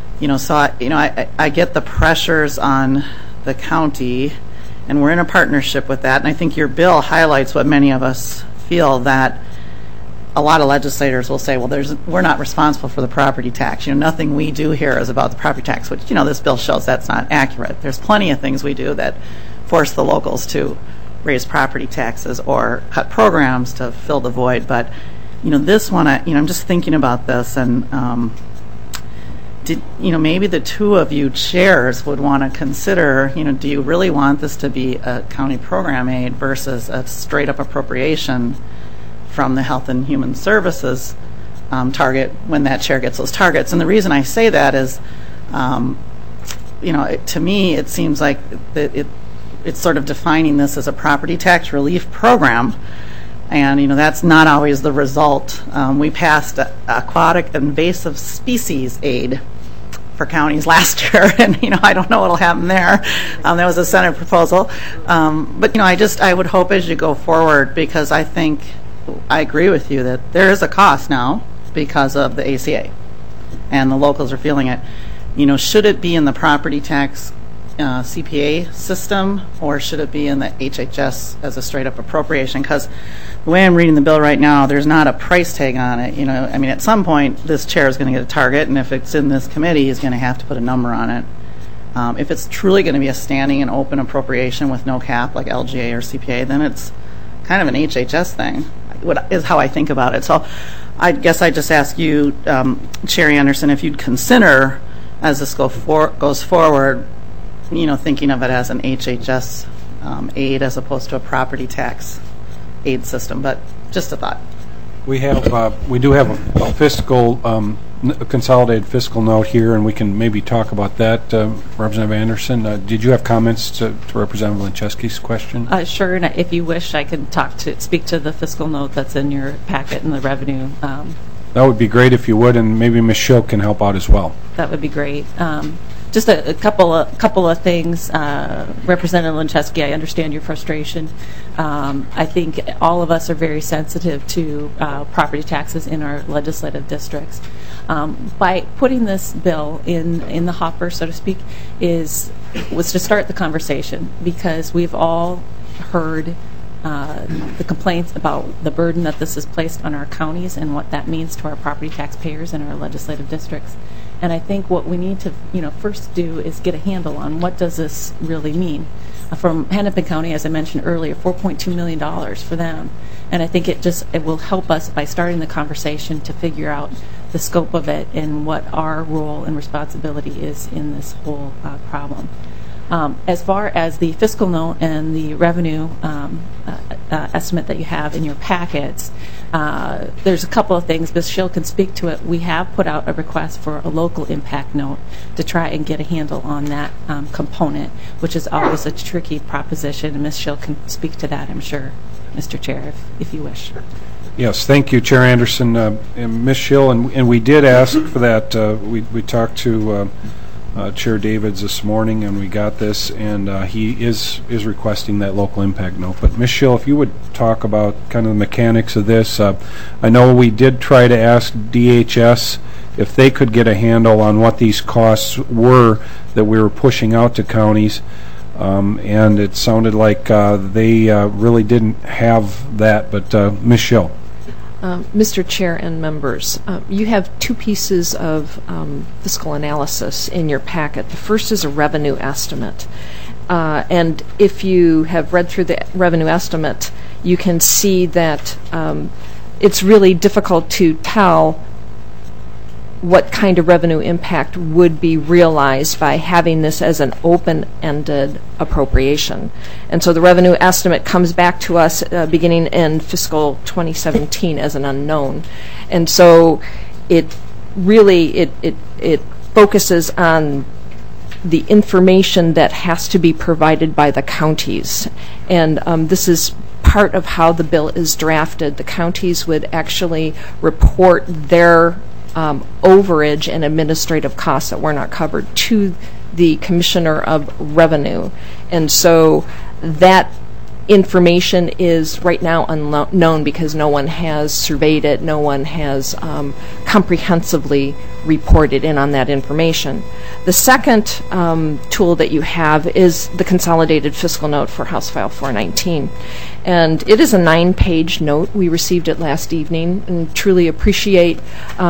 I get the pressures on the county. And we're in a partnership with that. And I think your bill highlights what many of us feel, that a lot of legislators will say, well, we're not responsible for the property tax. Nothing we do here is about the property tax, which, this bill shows that's not accurate. There's plenty of things we do that force the locals to raise property taxes or cut programs to fill the void. But, this one, I'm just thinking about this, and maybe the two of you chairs would want to consider, do you really want this to be a county program aid versus a straight-up appropriation from the Health and Human Services target when that chair gets those targets? And the reason I say that is, to me, it seems like that it's sort of defining this as a property tax relief program. And, that's not always the result. We passed aquatic invasive species aid for counties last year, and, I don't know what will happen there. That was a Senate proposal. But, I would hope as you go forward, because I think I agree with you that there is a cost now because of the ACA, and the locals are feeling it. Should it be in the property tax CPA system, or should it be in the HHS as a straight-up appropriation? Because the way I'm reading the bill right now, there's not a price tag on it. At some point, this chair is going to get a target, and if it's in this committee, he's going to have to put a number on it. If it's truly going to be a standing and open appropriation with no cap, like LGA or CPA, then it's kind of an HHS thing, is how I think about it. So I guess I just ask you, Chair Anderson, if you'd consider, as this goes forward, thinking of it as an HHS aid as opposed to a property tax aid system. But just a thought. We do have a fiscal, a consolidated fiscal note here, and we can maybe talk about that. Representative Anderson, did you have comments to Representative Lancheski's question? Sure, and if you wish, I can speak to the fiscal note that's in your packet and the revenue. That would be great if you would, and maybe Ms. Schilk can help out as well. That would be great. Just a couple of things. Representative Lancheski, I understand your frustration. I think all of us are very sensitive to property taxes in our legislative districts. By putting this bill in the hopper, so to speak, was to start the conversation, because we've all heard the complaints about the burden that this has placed on our counties and what that means to our property taxpayers and our legislative districts. And I think what we need to, first do is get a handle on what does this really mean. From Hennepin County, as I mentioned earlier, $4.2 million for them. And I think it will help us by starting the conversation to figure out the scope of it and what our role and responsibility is in this whole problem. As far as the fiscal note and the revenue estimate that you have in your packets, there's a couple of things. Ms. Schill can speak to it. We have put out a request for a local impact note to try and get a handle on that component, which is always a tricky proposition, and Ms. Schill can speak to that, I'm sure, Mr. Chair, if you wish. Yes, thank you, Chair Anderson. And Ms. Schill, and we did ask for that. We talked to Chair Davids this morning, and we got this, and he is requesting that local impact note. But Ms. Schill, if you would talk about kind of the mechanics of this. I know we did try to ask DHS if they could get a handle on what these costs were that we were pushing out to counties, and it sounded like they really didn't have that. But Ms. Schill. Mr. Chair and members, you have two pieces of fiscal analysis in your packet. The first is a revenue estimate. And if you have read through the revenue estimate, you can see that it's really difficult to tell what kind of revenue impact would be realized by having this as an open-ended appropriation. And so the revenue estimate comes back to us beginning in fiscal 2017 as an unknown. And so it really it focuses on the information that has to be provided by the counties. And this is part of how the bill is drafted. The counties would actually report their overage and administrative costs that were not covered to the Commissioner of Revenue. And so that information is right now unknown because no one has surveyed it, no one has comprehensively reported in on that information. The second tool that you have is the consolidated fiscal note for House File 419. And it is a 9-page note. We received it last evening and truly appreciate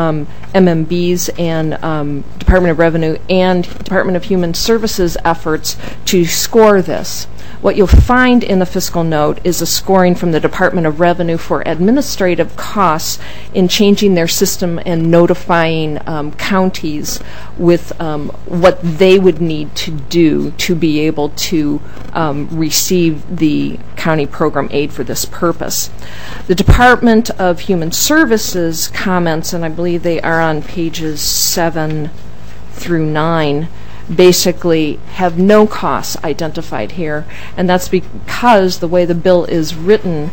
MMB's and Department of Revenue and Department of Human Services efforts to score this. What you'll find in the fiscal note is a scoring from the Department of Revenue for administrative costs in changing their system and notifying counties with what they would need to do to be able to receive the county program aid for this purpose. The Department of Human Services comments, and I believe they are on pages 7 through 9, basically have no costs identified here, and that's because the way the bill is written,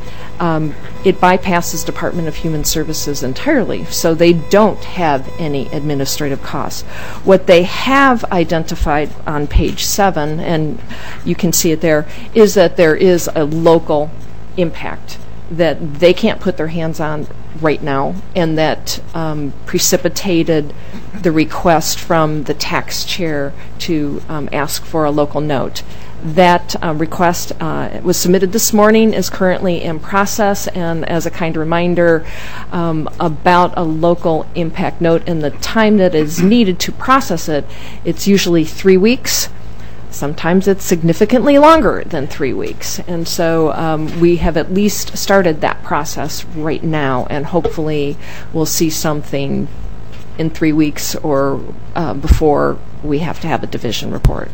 it bypasses Department of Human Services entirely, so they don't have any administrative costs. What they have identified on page 7, and you can see it there, is that there is a local impact that they can't put their hands on right now, and that precipitated the request from the tax chair to ask for a local note. That request was submitted this morning, is currently in process, and as a kind reminder about a local impact note and the time that is needed to process it, it's usually 3 weeks. Sometimes it's significantly longer than 3 weeks. And so we have at least started that process right now, and hopefully we'll see something in 3 weeks or before we have to have a division report.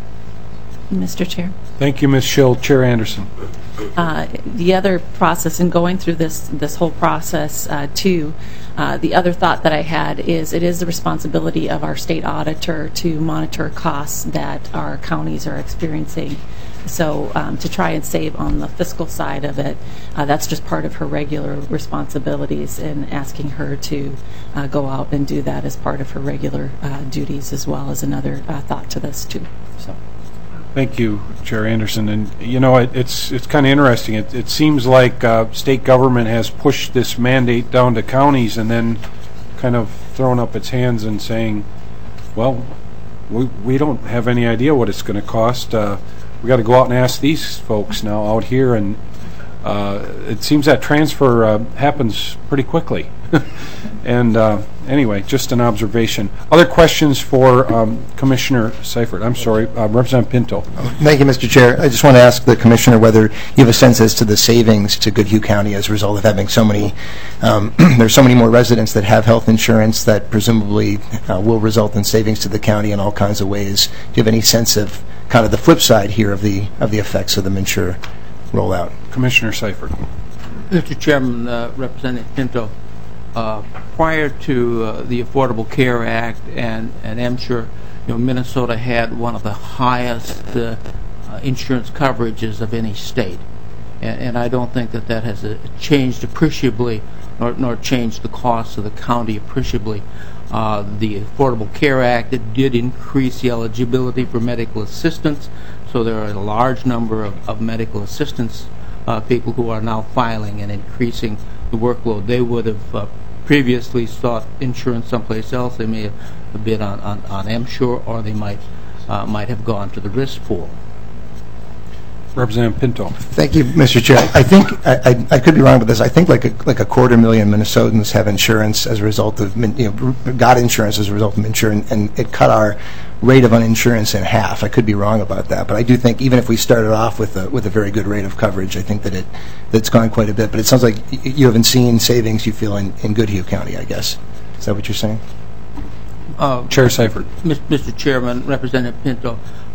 Mr. Chair. Thank you, Ms. Schill. Chair Anderson. The other process in going through this whole process too, the other thought that I had is it is the responsibility of our state auditor to monitor costs that our counties are experiencing. So to try and save on the fiscal side of it, that's just part of her regular responsibilities, and asking her to go out and do that as part of her regular duties, as well as another thought to this too. So. Thank you, Chair Anderson. And you know, it's kind of interesting. It seems like state government has pushed this mandate down to counties and then kind of throwing up its hands and saying, well, we don't have any idea what it's going to cost. We got to go out and ask these folks now out here, and it seems that transfer happens pretty quickly. And anyway, just an observation. Other questions for Commissioner Seifert? I'm sorry, Representative Pinto. Thank you, Mr. Chair. I just want to ask the Commissioner whether you have a sense as to the savings to Goodhue County as a result of having so many, there's so many more residents that have health insurance that presumably will result in savings to the county in all kinds of ways. Do you have any sense of kind of the flip side here of the effects of the MNsure rollout? Commissioner Seifert. Mr. Chairman, Representative Pinto, prior to the Affordable Care Act and MSHURE, Minnesota had one of the highest insurance coverages of any state, and I don't think that has changed appreciably, nor changed the cost of the county appreciably. The Affordable Care Act, it did increase the eligibility for medical assistance, so there are a large number of medical assistance people who are now filing and increasing the workload. They would have previously sought insurance someplace else. They may have bid on MSHURE, or they might have gone to the risk pool. Representative Pinto. Thank you, Mr. Chair. I think I could be wrong with this. I think like a 250,000 Minnesotans have insurance as a result of got insurance as a result of MNsure, and it cut our rate of uninsurance in half. I could be wrong about that, but I do think even if we started off with a very good rate of coverage, I think that it's gone quite a bit. But it sounds like you haven't seen savings you feel in Goodhue County, I guess. Is that what you're saying? Chair Seifert. Mr. Chairman, Representative Pinto,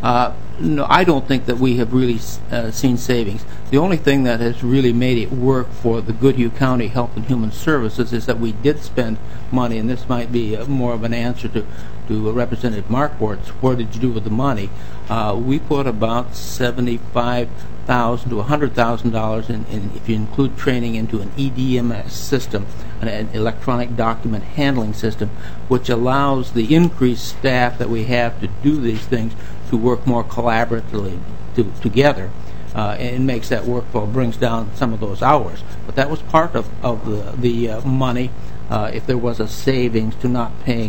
no, I don't think that we have really seen savings. The only thing that has really made it work for the Goodhue County Health and Human Services is that we did spend money, and this might be more of an answer to Representative Marquardt. What did you do with the money? We put about $75,000 to $100,000 in, if you include training, into an EDMS system, an electronic document handling system, which allows the increased staff that we have to do these things to work more collaboratively together, and makes that workflow, brings down some of those hours. But that was part of the money, if there was a savings to not paying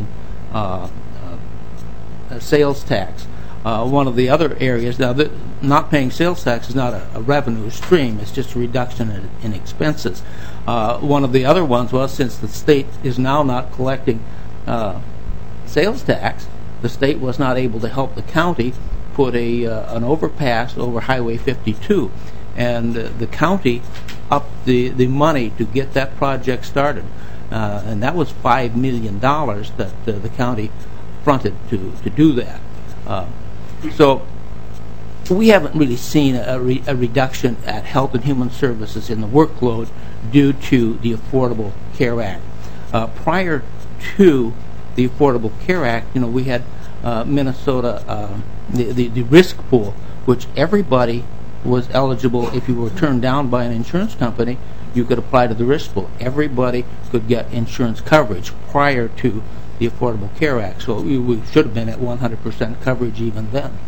sales tax. One of the other areas, now not paying sales tax is not a revenue stream, it's just a reduction in expenses. One of the other ones was, since the state is now not collecting sales tax, the state was not able to help the county put an overpass over Highway 52, and the county upped the money to get that project started, and that was $5 million that the county fronted to do that. So we haven't really seen a reduction at Health and Human Services in the workload due to the Affordable Care Act. Prior to the Affordable Care Act, we had Minnesota, the risk pool, which everybody was eligible. If you were turned down by an insurance company, you could apply to the risk pool. Everybody could get insurance coverage prior to the Affordable Care Act, so we should have been at 100% coverage even then.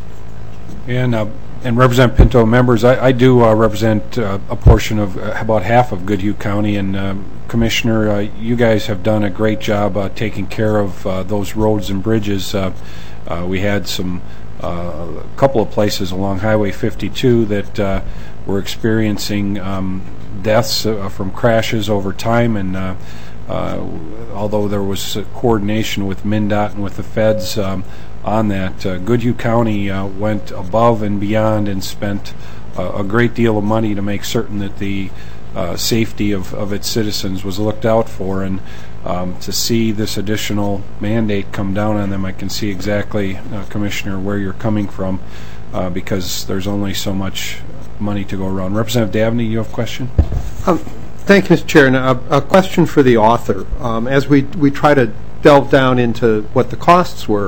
And Representative Pinto, members, I do represent a portion of about half of Goodhue County, and Commissioner, you guys have done a great job taking care of those roads and bridges. We had a couple of places along Highway 52 that were experiencing deaths from crashes over time, and although there was coordination with MnDOT and with the feds on that, Goodhue County went above and beyond and spent a great deal of money to make certain that the safety of its citizens was looked out for, and to see this additional mandate come down on them, I can see exactly, Commissioner, where you're coming from, because there's only so much money to go around. Representative Dabney, you have a question? Thank you, Mr. Chair. Now, a question for the author. As we try to delve down into what the costs were,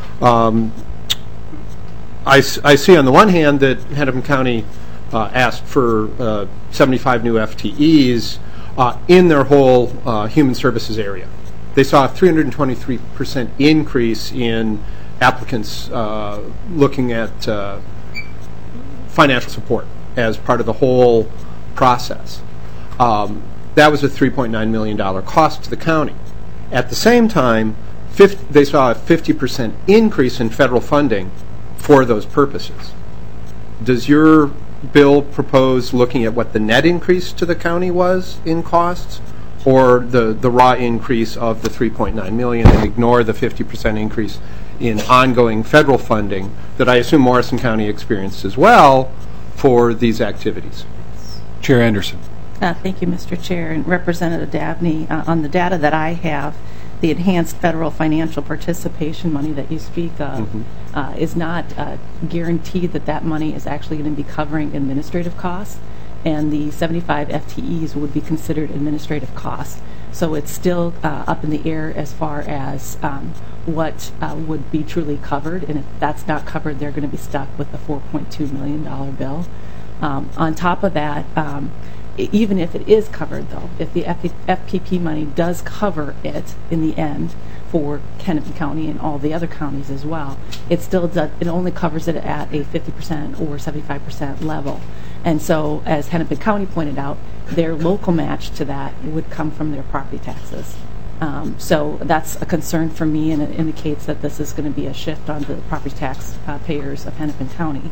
I see on the one hand that Hennepin County asked for 75 new FTEs in their whole human services area. They saw a 323% increase in applicants looking at financial support as part of the whole process. That was a $3.9 million cost to the county. At the same time, they saw a 50% increase in federal funding for those purposes. Does your bill propose looking at what the net increase to the county was in costs, or the raw increase of the $3.9 million, and ignore the 50% increase in ongoing federal funding that I assume Morrison County experienced as well for these activities? Chair Anderson. Thank you, Mr. Chair. And Representative Dabney, on the data that I have, the enhanced federal financial participation money that you speak of is not guaranteed that money is actually going to be covering administrative costs, and the 75 FTEs would be considered administrative costs. So it's still up in the air as far as what would be truly covered, and if that's not covered, they're going to be stuck with the $4.2 million bill. On top of that, even if it is covered, though, if the FPP money does cover it in the end for Hennepin County and all the other counties as well, it still does, it only covers it at a 50% or 75% level. And so, as Hennepin County pointed out, their local match to that would come from their property taxes. So that's a concern for me, and it indicates that this is going to be a shift on the property tax payers of Hennepin County.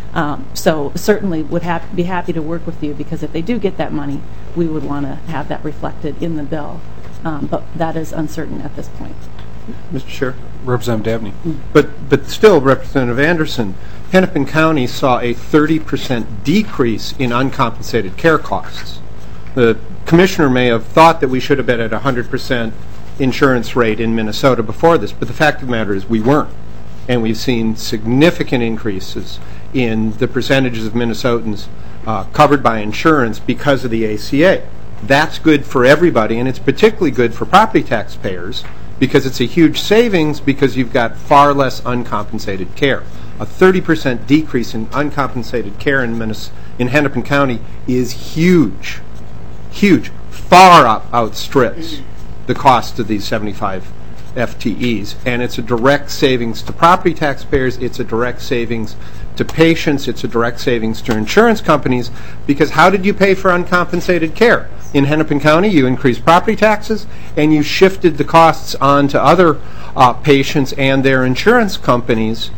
So certainly would be happy to work with you, because if they do get that money, we would want to have that reflected in the bill. But that is uncertain at this point. Mr. Chair? Representative Dabney. But still, Representative Anderson, Hennepin County saw a 30% decrease in uncompensated care costs. The commissioner may have thought that we should have been at 100% insurance rate in Minnesota before this, but the fact of the matter is we weren't. And we've seen significant increases in the percentages of Minnesotans covered by insurance because of the ACA. That's good for everybody, and it's particularly good for property taxpayers because it's a huge savings, because you've got far less uncompensated care. A 30% decrease in uncompensated care in Hennepin County is huge, huge, far outstrips the cost of these 75 FTEs, and it's a direct savings to property taxpayers, it's a direct savings to patients, it's a direct savings to insurance companies, because how did you pay for uncompensated care? In Hennepin County, you increased property taxes, and you shifted the costs on to other patients and their insurance companies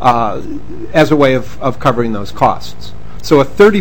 as a way of covering those costs. So a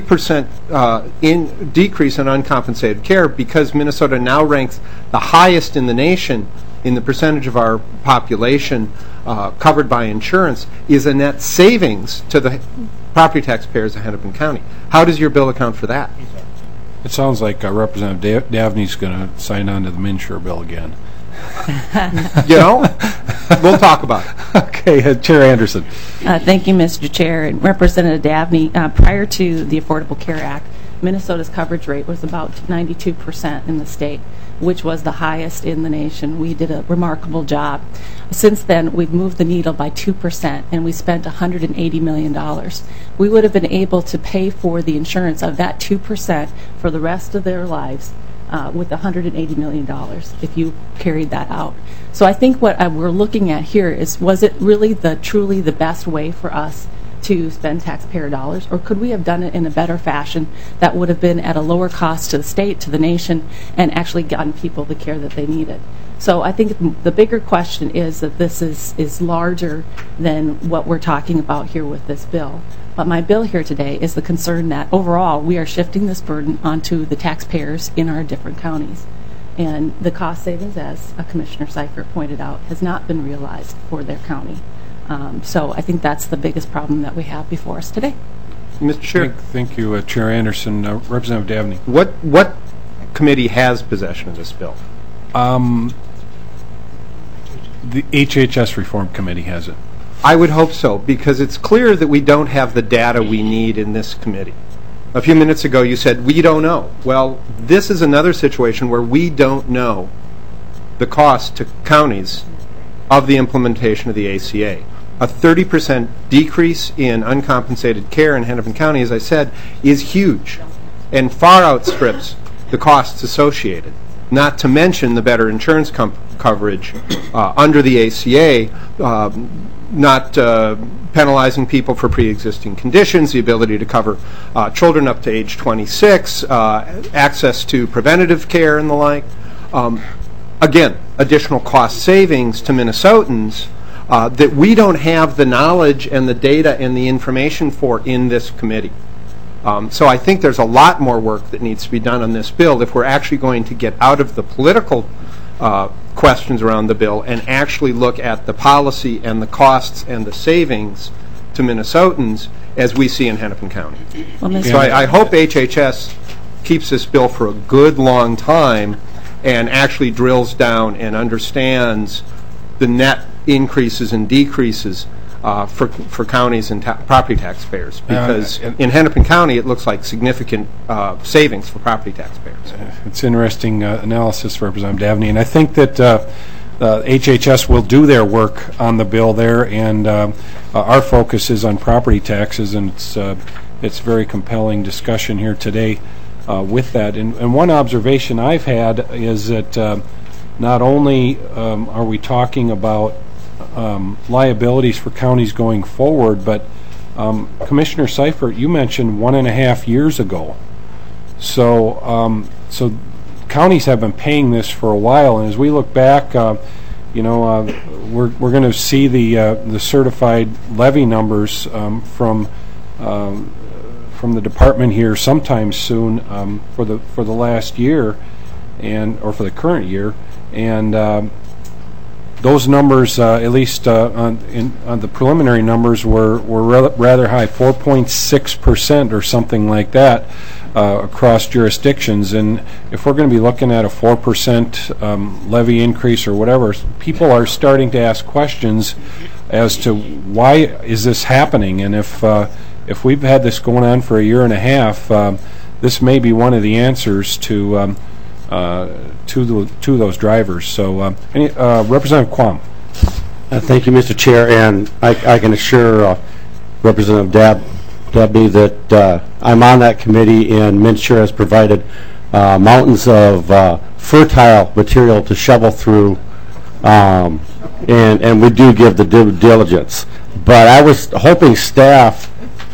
30% decrease in uncompensated care, because Minnesota now ranks the highest in the nation in the percentage of our population covered by insurance, is a net savings to the property taxpayers of Hennepin County. How does your bill account for that? It sounds like Representative Dabney's going to sign on to the MNsure bill again. You know, we'll talk about it. Okay, Chair Anderson. Thank you, Mr. Chair. And Representative Dabney, prior to the Affordable Care Act, Minnesota's coverage rate was about 92% in the state, which was the highest in the nation. We did a remarkable job. Since then, we've moved the needle by 2%, and we spent $180 million. We would have been able to pay for the insurance of that 2% for the rest of their lives with $180 million if you carried that out. So I think what we're looking at here is, was it really truly the best way for us to spend taxpayer dollars, or could we have done it in a better fashion that would have been at a lower cost to the state, to the nation, and actually gotten people the care that they needed? So I think the bigger question is that this is larger than what we're talking about here with this bill. But my bill here today is the concern that overall we are shifting this burden onto the taxpayers in our different counties. And the cost savings, as Commissioner Seifert pointed out, has not been realized for their county. So I think that's the biggest problem that we have before us today. Mr. Chair. Thank you, Chair Anderson. Representative Dabney. What committee has possession of this bill? The HHS Reform Committee has it. I would hope so, because it's clear that we don't have the data we need in this committee. A few minutes ago you said, we don't know. Well, this is another situation where we don't know the cost to counties of the implementation of the ACA. A 30% decrease in uncompensated care in Hennepin County, as I said, is huge and far outstrips the costs associated, not to mention the better insurance coverage under the ACA, not penalizing people for pre-existing conditions, the ability to cover children up to age 26, access to preventative care and the like. again, additional cost savings to Minnesotans that we don't have the knowledge and the data and the information for in this committee. So I think there's a lot more work that needs to be done on this bill if we're actually going to get out of the political questions around the bill and actually look at the policy and the costs and the savings to Minnesotans as we see in Hennepin County. So I hope HHS keeps this bill for a good long time and actually drills down and understands the net increases and decreases for counties and property taxpayers, because in Hennepin County it looks like significant savings for property taxpayers. It's interesting analysis, Representative Dabney, and I think that HHS will do their work on the bill there, and our focus is on property taxes, and it's very compelling discussion here today with that. And one observation I've had is that not only are we talking about liabilities for counties going forward, but Commissioner Seifert, you mentioned 1.5 years ago. So counties have been paying this for a while, and as we look back, we're going to see the certified levy numbers from the department here sometime soon for the last year, or for the current year, and those numbers, at least on the preliminary numbers, were rather high, 4.6% or something like that across jurisdictions. And if we're going to be looking at a 4% levy increase or whatever, people are starting to ask questions as to why is this happening. And if we've had this going on for 1.5 years, this may be one of the answers to those drivers. So, Representative Quam. Thank you, Mr. Chair, and I can assure Representative Dabney that I'm on that committee, and MNsure has provided mountains of fertile material to shovel through, and we do give the due diligence. But I was hoping staff,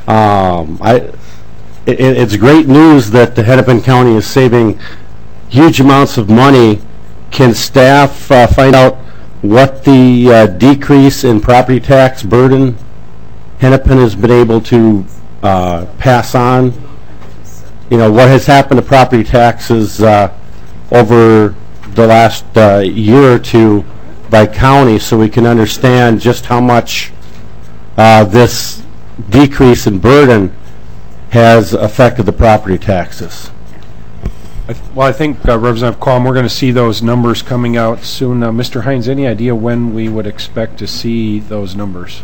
it's great news that the Hennepin County is saving huge amounts of money. Can staff find out what the decrease in property tax burden Hennepin has been able to pass on? What has happened to property taxes over the last year or two by county, so we can understand just how much this decrease in burden has affected the property taxes. Well, I think, Representative Quam, we're going to see those numbers coming out soon. Mr. Hines, any idea when we would expect to see those numbers?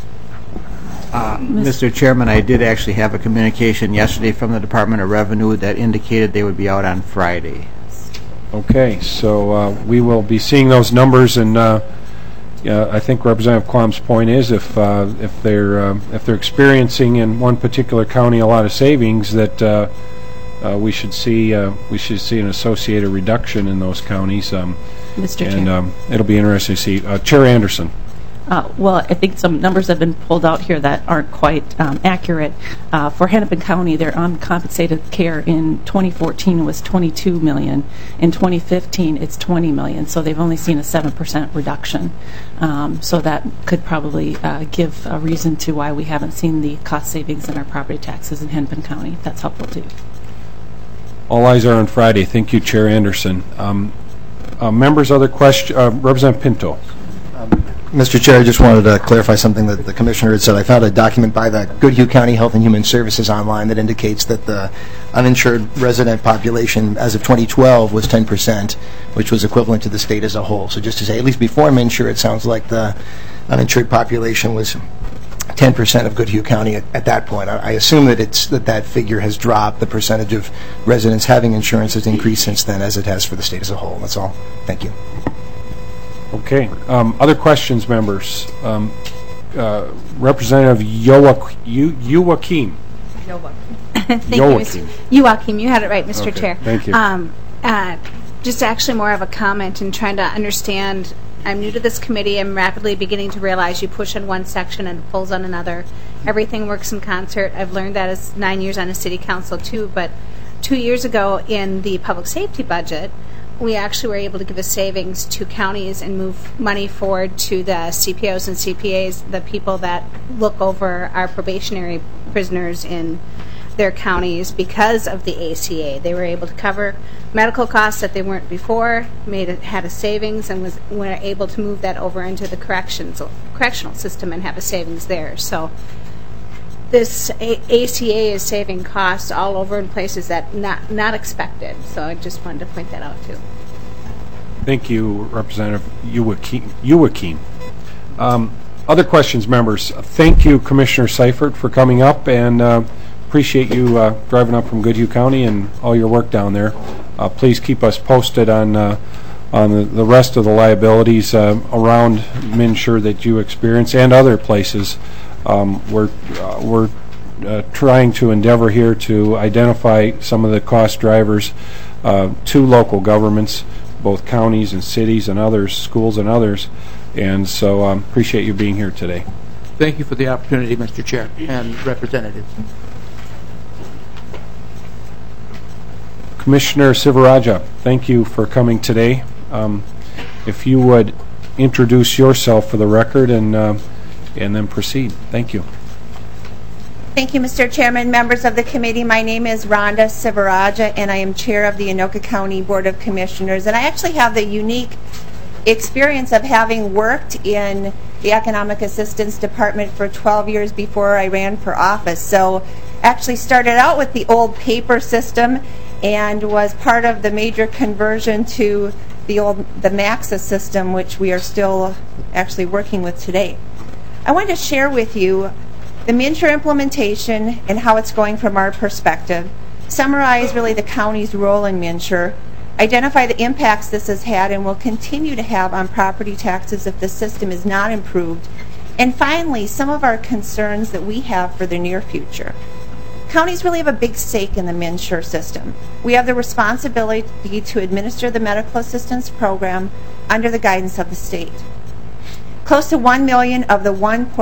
Mr. Chairman, I did actually have a communication yesterday from the Department of Revenue that indicated they would be out on Friday. Okay, so we will be seeing those numbers, and I think Representative Quam's point is if they're experiencing in one particular county a lot of savings, that we should see an associated reduction in those counties. Mr. Chair. And it'll be interesting to see. Chair Anderson. Well, I think some numbers have been pulled out here that aren't quite accurate. For Hennepin County, their uncompensated care in 2014 was $22 million. In 2015, it's $20 million. So they've only seen a 7% reduction. So that could probably give a reason to why we haven't seen the cost savings in our property taxes in Hennepin County. If that's helpful too. All eyes are on Friday. Thank you, Chair Anderson. Members, other questions? Representative Pinto. Mr. Chair, I just wanted to clarify something that the Commissioner had said. I found a document by the Goodhue County Health and Human Services online that indicates that the uninsured resident population as of 2012 was 10%, which was equivalent to the state as a whole. So just to say, at least before MNsure, it sounds like the uninsured population was 10% of Goodhue County at that point. I assume that that figure has dropped. The percentage of residents having insurance has increased since then, as it has for the state as a whole. That's all. Thank you. Okay. Other questions, members? Representative Youakim. Thank you, Youakim. You had it right, Mr. Okay, Chair. Thank you. Just actually more of a comment and trying to understand. I'm new to this committee. I'm rapidly beginning to realize you push in one section and it pulls on another. Everything works in concert. I've learned that as 9 years on a city council too, but 2 years ago in the public safety budget, we actually were able to give a savings to counties and move money forward to the CPOs and CPAs, the people that look over our probationary prisoners in their counties because of the ACA. They were able to cover medical costs that they weren't before, had a savings, and were able to move that over into the correctional system and have a savings there. So this ACA is saving costs all over in places that not expected. So I just wanted to point that out too. Thank you, Representative Youakim. Other questions, members? Thank you, Commissioner Seifert, for coming up, and appreciate you driving up from Goodhue County and all your work down there. Please keep us posted on the rest of the liabilities around MNsure that you experience and other places. We're trying to endeavor here to identify some of the cost drivers to local governments, both counties and cities and others, schools and others, and so appreciate you being here today. Thank you for the opportunity, Mr. Chair and representatives. Commissioner Sivaraja, thank you for coming today. If you would introduce yourself for the record and then proceed. Thank you. Thank you, Mr. Chairman, members of the committee. My name is Rhonda Sivaraja, and I am chair of the Anoka County Board of Commissioners. And I actually have the unique experience of having worked in the Economic Assistance Department for 12 years before I ran for office. So actually started out with the old paper system and was part of the major conversion to the MAXA system, which we are still actually working with today. I wanted to share with you the MNsure implementation and how it's going from our perspective, summarize really the county's role in MNsure, identify the impacts this has had and will continue to have on property taxes if the system is not improved, and finally, some of our concerns that we have for the near future. Counties really have a big stake in the MNsure system. We have the responsibility to administer the medical assistance program under the guidance of the state. Close to 1 million of the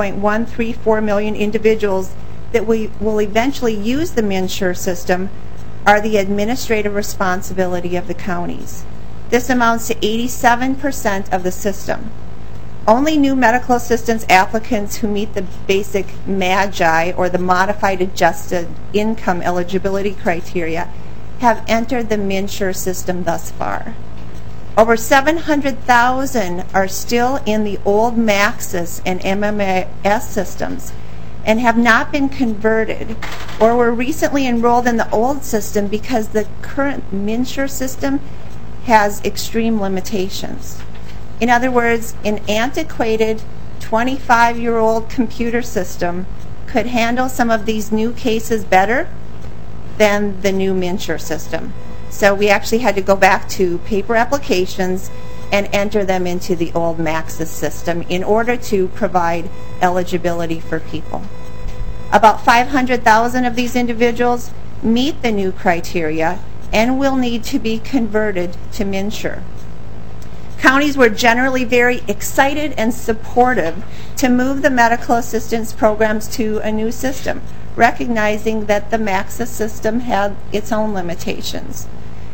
1.134 million individuals that will eventually use the MNsure system are the administrative responsibility of the counties. This amounts to 87% of the system. Only new medical assistance applicants who meet the basic MAGI, or the Modified Adjusted Income Eligibility Criteria, have entered the MNsure system thus far. Over 700,000 are still in the old MAXIS and MMS systems and have not been converted or were recently enrolled in the old system because the current MNsure system has extreme limitations. In other words, an antiquated 25-year-old computer system could handle some of these new cases better than the new MNsure system. So we actually had to go back to paper applications and enter them into the old MAXIS system in order to provide eligibility for people. About 500,000 of these individuals meet the new criteria and will need to be converted to MNsure. Counties were generally very excited and supportive to move the medical assistance programs to a new system, recognizing that the MAXIS system had its own limitations.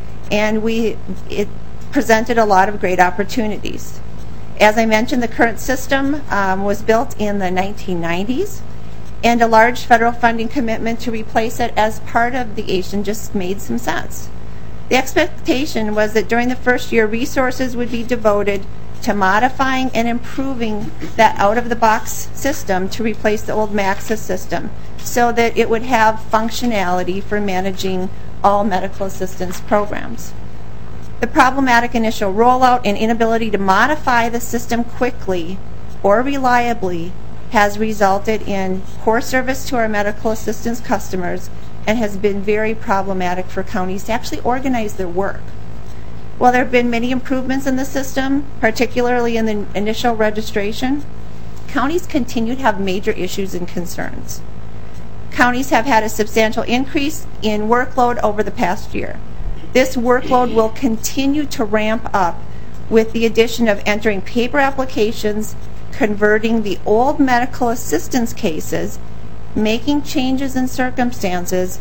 And it presented a lot of great opportunities. As I mentioned, the current system was built in the 1990s, and a large federal funding commitment to replace it as part of the ACIAN just made some sense. The expectation was that during the first year, resources would be devoted to modifying and improving that out-of-the-box system to replace the old MAXIS system so that it would have functionality for managing all medical assistance programs. The problematic initial rollout and inability to modify the system quickly or reliably has resulted in poor service to our medical assistance customers and has been very problematic for counties to actually organize their work. While there have been many improvements in the system, particularly in the initial registration, counties continue to have major issues and concerns. Counties have had a substantial increase in workload over the past year. This workload will continue to ramp up with the addition of entering paper applications, converting the old medical assistance cases, making changes in circumstances,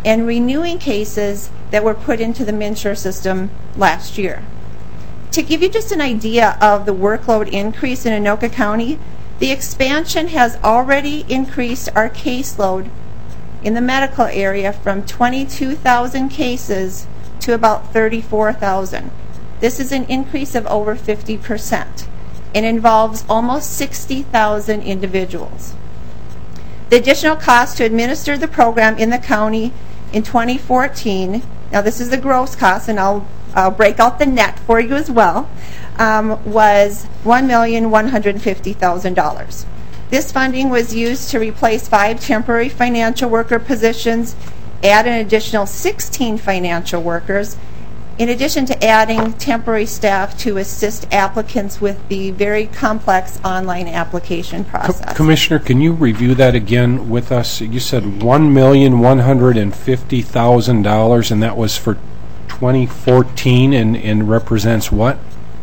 and renewing cases that were put into the MNsure system last year. To give you just an idea of the workload increase in Anoka County, the expansion has already increased our caseload in the medical area from 22,000 cases to about 34,000. This is an increase of over 50% and involves almost 60,000 individuals. The additional cost to administer the program in the county in 2014, now this is the gross cost, and I'll break out the net for you as well, was $1,150,000. This funding was used to replace 5 temporary financial worker positions, add an additional 16 financial workers, in addition to adding temporary staff to assist applicants with the very complex online application process. Commissioner, can you review that again with us? You said $1,150,000, and that was for 2014, and represents what?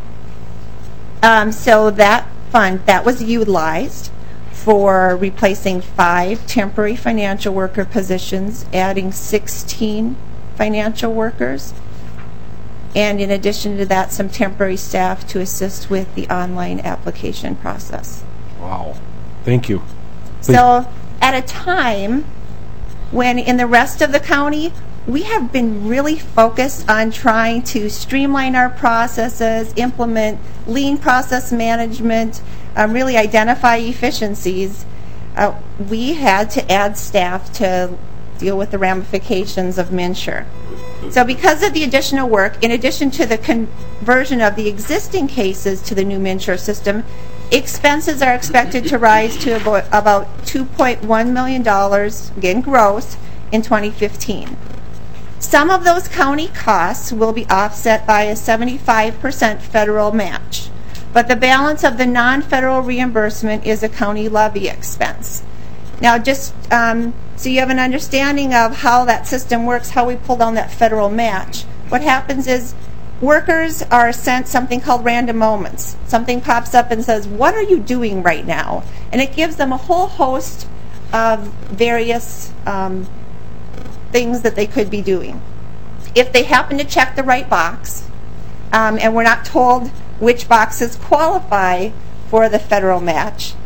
So that fund, that was utilized for replacing 5 temporary financial worker positions, adding 16 financial workers, and in addition to that, some temporary staff to assist with the online application process. Wow. Thank you. Please. So at a time when in the rest of the county, we have been really focused on trying to streamline our processes, implement lean process management, really identify efficiencies, we had to add staff to deal with the ramifications of MNsure. So because of the additional work, in addition to the conversion of the existing cases to the new MNsure system, expenses are expected to rise to about $2.1 million, again gross, in 2015. Some of those county costs will be offset by a 75% federal match, but the balance of the non-federal reimbursement is a county levy expense. Now, just so you have an understanding of how that system works, how we pull down that federal match, what happens is workers are sent something called random moments. Something pops up and says, what are you doing right now? And it gives them a whole host of various things that they could be doing. If they happen to check the right box, and we're not told which boxes qualify for the federal match,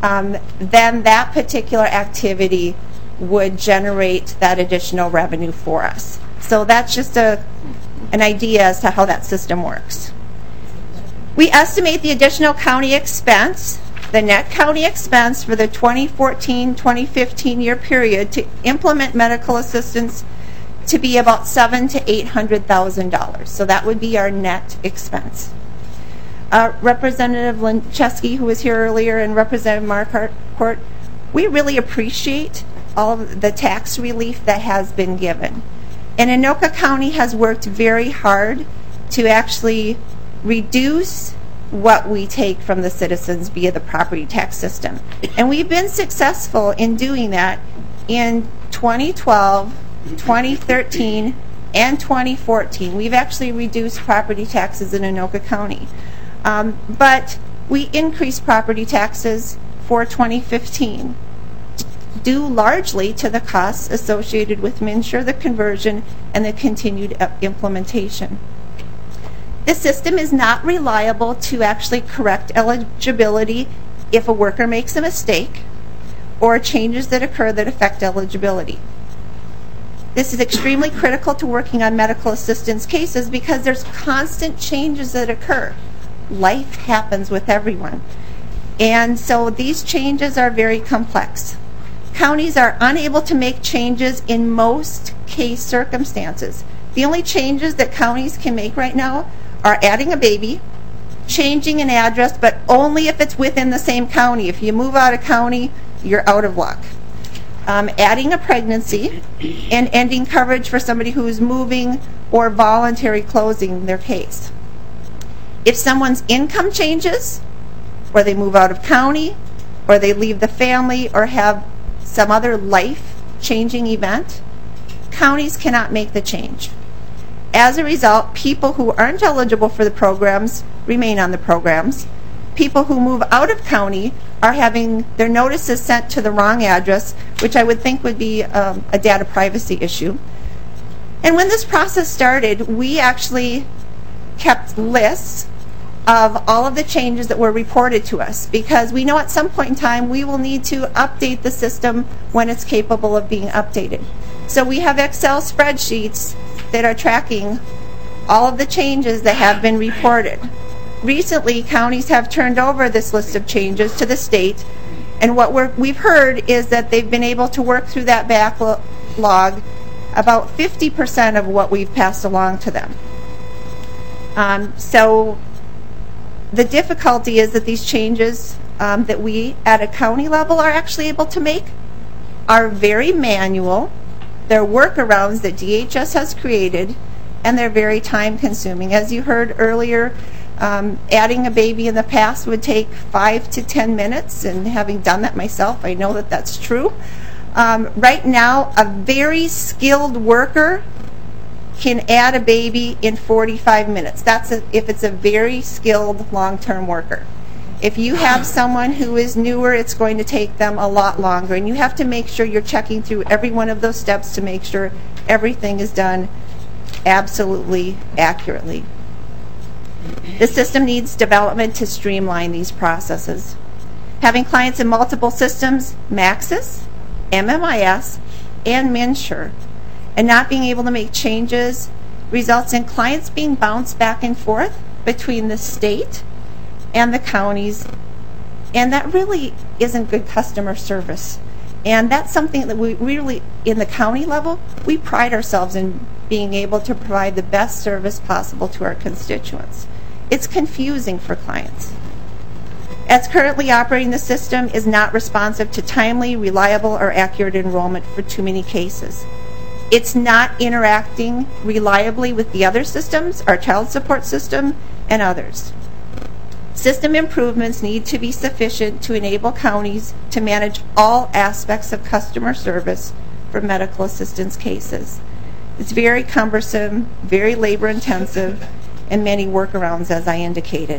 then that particular activity would generate that additional revenue for us. So that's just an idea as to how that system works. We estimate the additional county expense, the net county expense for the 2014-2015 year period to implement medical assistance to be about $700,000 to $800,000. So that would be our net expense. Representative Lincheski, who was here earlier, and Representative Marquardt, we really appreciate all of the tax relief that has been given. And Anoka County has worked very hard to actually reduce what we take from the citizens via the property tax system. And we've been successful in doing that in 2012, 2013, and 2014. We've actually reduced property taxes in Anoka County. But we increased property taxes for 2015, due largely to the costs associated with MNsure, the conversion, and the continued implementation. The system is not reliable to actually correct eligibility if a worker makes a mistake or changes that occur that affect eligibility. This is extremely critical to working on medical assistance cases because there's constant changes that occur. Life happens with everyone. And so these changes are very complex. Counties are unable to make changes in most case circumstances. The only changes that counties can make right now are adding a baby, changing an address, but only if it's within the same county. If you move out of county, you're out of luck. Adding a pregnancy, and ending coverage for somebody who's moving or voluntary closing their case. If someone's income changes, or they move out of county, or they leave the family, or have some other life-changing event, counties cannot make the change. As a result, people who aren't eligible for the programs remain on the programs. People who move out of county are having their notices sent to the wrong address, which I would think would be a data privacy issue. And when this process started, we actually kept lists of all of the changes that were reported to us, because we know at some point in time we will need to update the system when it's capable of being updated. So we have Excel spreadsheets that are tracking all of the changes that have been reported. Recently, counties have turned over this list of changes to the state, and what we've heard is that they've been able to work through that backlog about 50% of what we've passed along to them. So the difficulty is that these changes that we at a county level are actually able to make are very manual. They're workarounds that DHS has created, and they're very time consuming. As you heard earlier, adding a baby in the past would take 5 to 10 minutes, and having done that myself, I know that that's true. Right now, a very skilled worker can add a baby in 45 minutes. That's if it's a very skilled long-term worker. If you have someone who is newer, it's going to take them a lot longer, and you have to make sure you're checking through every one of those steps to make sure everything is done absolutely accurately. The system needs development to streamline these processes. Having clients in multiple systems, Maxis, MMIS, and MNsure, and not being able to make changes results in clients being bounced back and forth between the state and the counties, and that really isn't good customer service. And that's something that we really, in the county level, we pride ourselves in being able to provide the best service possible to our constituents. It's confusing for clients. As currently operating, the system is not responsive to timely, reliable, or accurate enrollment for too many cases. It's not interacting reliably with the other systems, our child support system, and others. System improvements need to be sufficient to enable counties to manage all aspects of customer service for medical assistance cases. It's very cumbersome, very labor intensive, and many workarounds, as I indicated.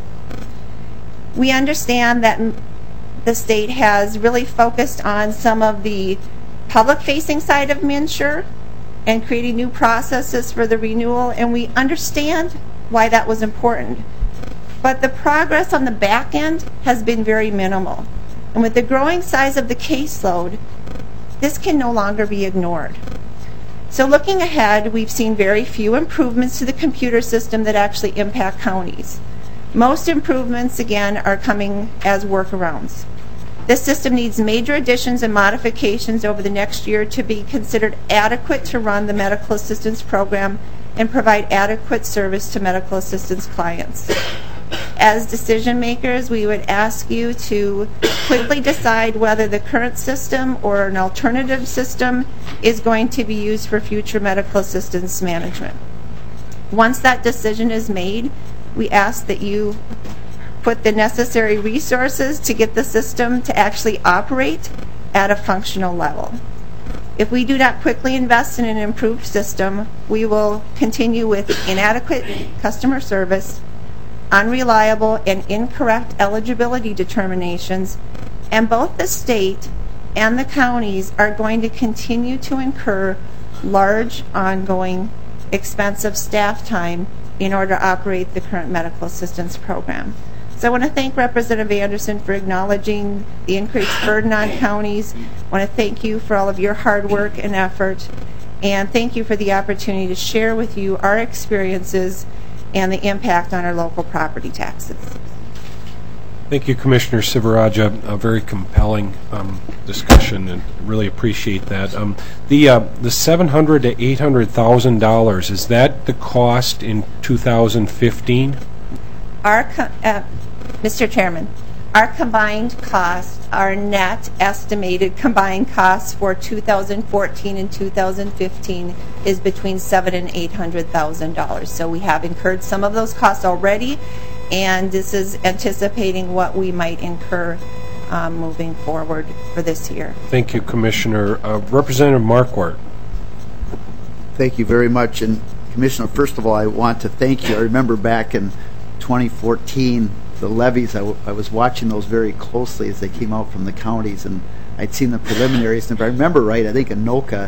We understand that the state has really focused on some of the public-facing side of MNsure and creating new processes for the renewal, and we understand why that was important. But the progress on the back end has been very minimal. And with the growing size of the caseload, this can no longer be ignored. So looking ahead, we've seen very few improvements to the computer system that actually impact counties. Most improvements, again, are coming as workarounds. This system needs major additions and modifications over the next year to be considered adequate to run the medical assistance program and provide adequate service to medical assistance clients. As decision makers, we would ask you to quickly decide whether the current system or an alternative system is going to be used for future medical assistance management. Once that decision is made, we ask that you put the necessary resources to get the system to actually operate at a functional level. If we do not quickly invest in an improved system, we will continue with inadequate customer service, unreliable and incorrect eligibility determinations, and both the state and the counties are going to continue to incur large, ongoing, expensive staff time in order to operate the current medical assistance program. So I want to thank Representative Anderson for acknowledging the increased burden on counties. I want to thank you for all of your hard work and effort, and thank you for the opportunity to share with you our experiences and the impact on our local property taxes. Thank you, Commissioner Sivaraja. A very compelling discussion, and really appreciate that. The $700,000 to $800,000, is that the cost in 2015? Mr. Chairman, our combined costs, our net estimated combined costs for 2014 and 2015 is between $700,000 and $800,000. So we have incurred some of those costs already, and this is anticipating what we might incur moving forward for this year. Thank you, Commissioner. Representative Marquardt. Thank you very much. And Commissioner, first of all, I want to thank you. I remember back in 2014, the levies, I was watching those very closely as they came out from the counties, and I'd seen the preliminaries. And if I remember right, I think Anoka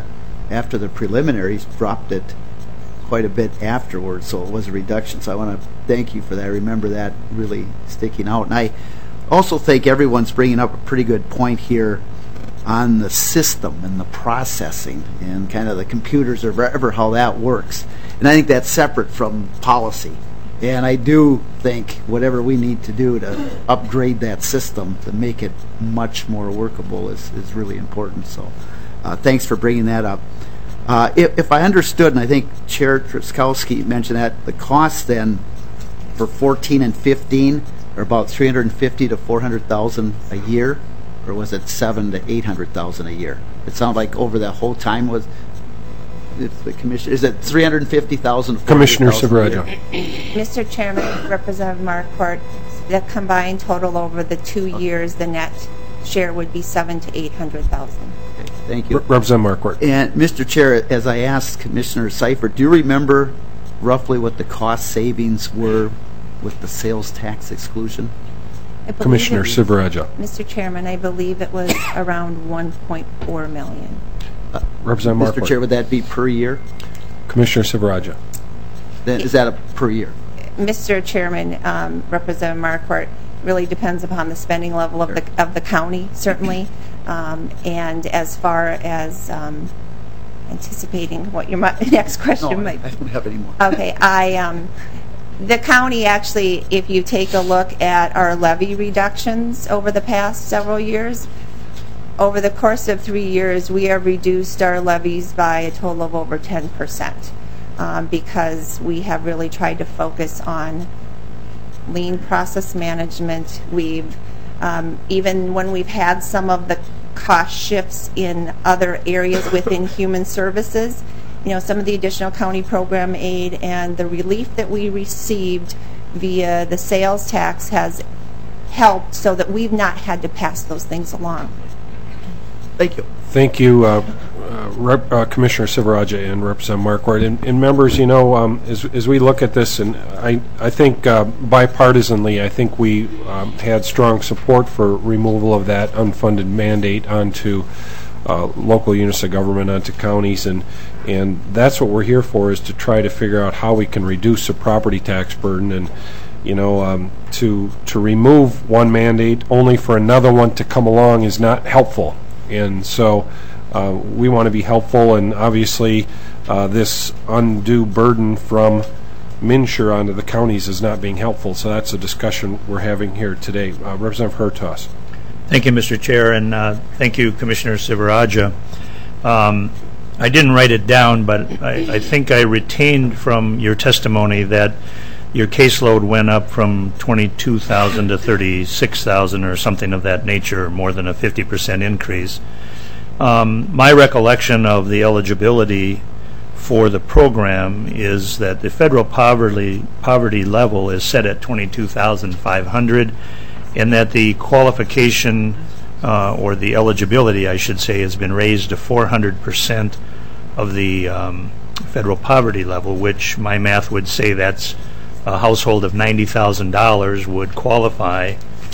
after the preliminaries, dropped it quite a bit afterwards, so it was a reduction. So I want to thank you for that. I remember that really sticking out. And I also think everyone's bringing up a pretty good point here on the system and the processing and kind of the computers or wherever how that works. And I think that's separate from policy. And I do think whatever we need to do to upgrade that system to make it much more workable is really important. So thanks for bringing that up. If I understood, and I think Chair Truskowski mentioned that, the costs then for 14 and 15 are about $350,000 to $400,000 a year, or was it $700,000 to $800,000 a year? It sounded like over that whole time was. If the commission is it $350,000? Commissioner Silveraja. Mr. Chairman, Representative Marquardt, the combined total over the 2 years, the net share would be $700,000 to $800,000. Thank you. Representative Marquardt. And Mr. Chair, as I asked Commissioner Seifert, do you remember roughly what the cost savings were with the sales tax exclusion? Commissioner Silveraja. Mr. Chairman, I believe it was around $1.4 million. Representative Marquardt. Mr. Chair, would that be per year? Commissioner Silveraja. Then is that a per year? Mr. Chairman, Representative Marquardt, really depends upon the spending level of the county, certainly. And as far as anticipating what your next question might be. I don't have any more. Okay, the county actually, if you take a look at our levy reductions over the past several years, over the course of 3 years, we have reduced our levies by a total of over 10%, because we have really tried to focus on lean process management. We've even when we've had some of the cost shifts in other areas within human services, some of the additional county program aid and the relief that we received via the sales tax has helped so that we've not had to pass those things along. Thank you. Thank you, Commissioner Silveraja and Representative Marquardt. And members, as we look at this, and I think bipartisanly, I think we had strong support for removal of that unfunded mandate onto local units of government, onto counties, and that's what we're here for, is to try to figure out how we can reduce the property tax burden. And to remove one mandate only for another one to come along is not helpful. And so we want to be helpful, and obviously this undue burden from MNsure onto the counties is not being helpful. So that's a discussion we're having here today. Representative Hertaus. Thank you, Mr. Chair, and thank you, Commissioner Silveraja. I didn't write it down, but I think I retained from your testimony that your caseload went up from 22,000 to 36,000 or something of that nature, more than a 50% increase. My recollection of the eligibility for the program is that the federal poverty level is set at 22,500, and that the qualification or the eligibility, I should say, has been raised to 400% of the federal poverty level, which my math would say that's a household of $90,000 would qualify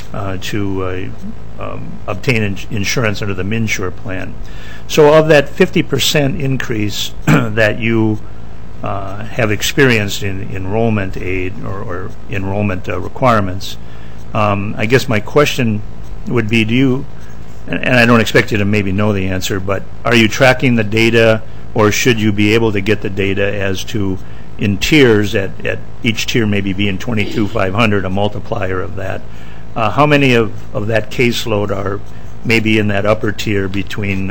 to obtain insurance under the MNsure plan. So of that 50% increase that you have experienced in enrollment aid or enrollment requirements, I guess my question would be, do you, and I don't expect you to maybe know the answer, but are you tracking the data, or should you be able to get the data as to, in tiers, at each tier maybe being 22,500, a multiplier of that, how many of that caseload are maybe in that upper tier between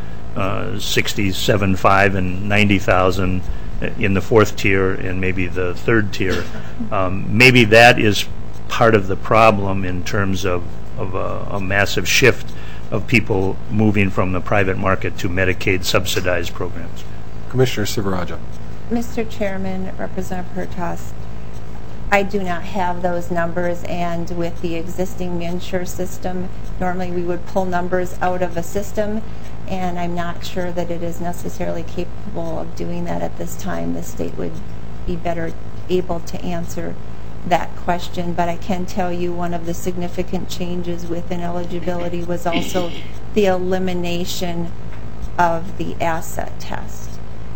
67.5 and 90,000 in the fourth tier and maybe the third tier? Maybe that is part of the problem in terms of a massive shift of people moving from the private market to Medicaid subsidized programs. Commissioner Silveraja. Mr. Chairman, Representative Hertaus, I do not have those numbers, and with the existing MNsure system, normally we would pull numbers out of a system, and I'm not sure that it is necessarily capable of doing that at this time. The state would be better able to answer that question, but I can tell you one of the significant changes within eligibility was also the elimination of the asset test.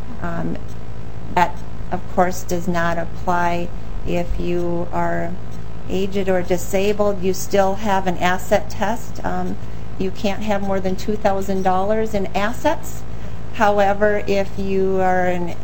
That, of course, does not apply if you are aged or disabled. You still have an asset test. You can't have more than $2,000 in assets. However, if you are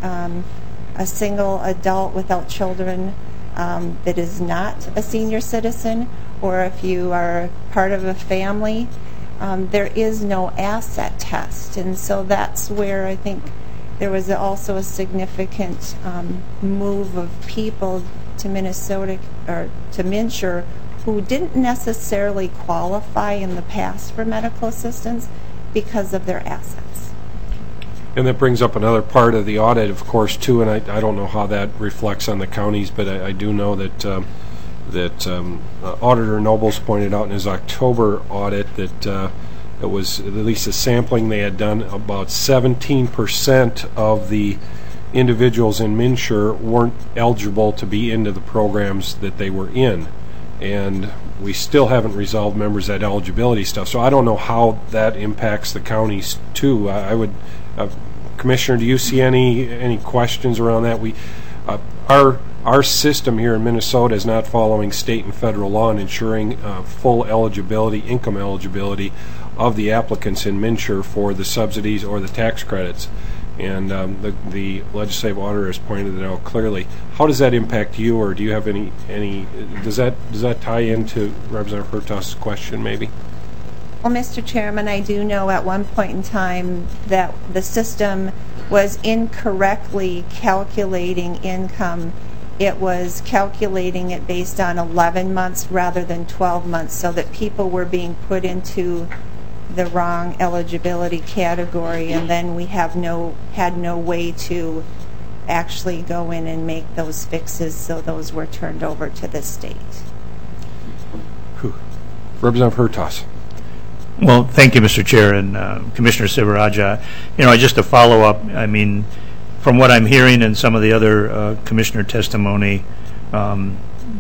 a single adult without children that is not a senior citizen, or if you are part of a family, there is no asset test. And so that's where I think there was also a significant move of people to Minnesota, or to MNsure, who didn't necessarily qualify in the past for medical assistance because of their assets. And that brings up another part of the audit, of course, too, and I don't know how that reflects on the counties, but I do know that Auditor Nobles pointed out in his October audit that it was, at least a sampling they had done, about 17% of the individuals in MNsure weren't eligible to be into the programs that they were in. And we still haven't resolved members that eligibility stuff. So I don't know how that impacts the counties too. I would, Commissioner, do you see any questions around that? Our system here in Minnesota is not following state and federal law and ensuring full eligibility, income eligibility of the applicants in MNsure for the subsidies or the tax credits. And the legislative auditor has pointed it out clearly. How does that impact you, or do you have any does that tie into Representative Hertaus' question maybe? Well, Mr. Chairman, I do know at one point in time that the system was incorrectly calculating income. It was calculating it based on 11 months rather than 12 months, so that people were being put into the wrong eligibility category, and then we had no way to actually go in and make those fixes, so those were turned over to the state. Representative Hertaus. Well, thank you, Mr. Chair, and Commissioner Sivaraja. Just to follow up, I mean, from what I'm hearing in some of the other commissioner testimony, and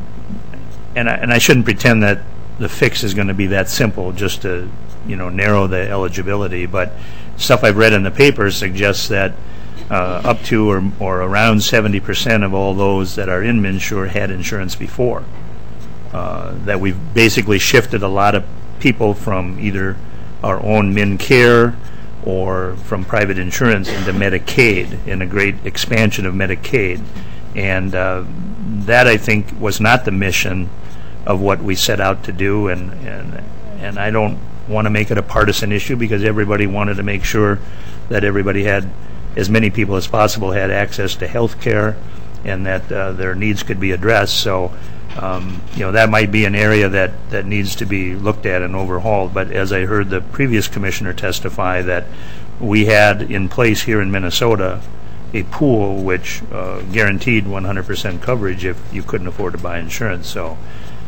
I shouldn't pretend that the fix is going to be that simple, just to narrow the eligibility, but stuff I've read in the paper suggests that up to or around 70% of all those that are in MNsure had insurance before. That we've basically shifted a lot of people from either our own MnCare or from private insurance into Medicaid, in a great expansion of Medicaid. And that, I think, was not the mission of what we set out to do, and I don't want to make it a partisan issue, because everybody wanted to make sure that everybody had, as many people as possible had access to health care, and that their needs could be addressed. So that might be an area that needs to be looked at and overhauled. But as I heard the previous commissioner testify, that we had in place here in Minnesota a pool which guaranteed 100% coverage if you couldn't afford to buy insurance. So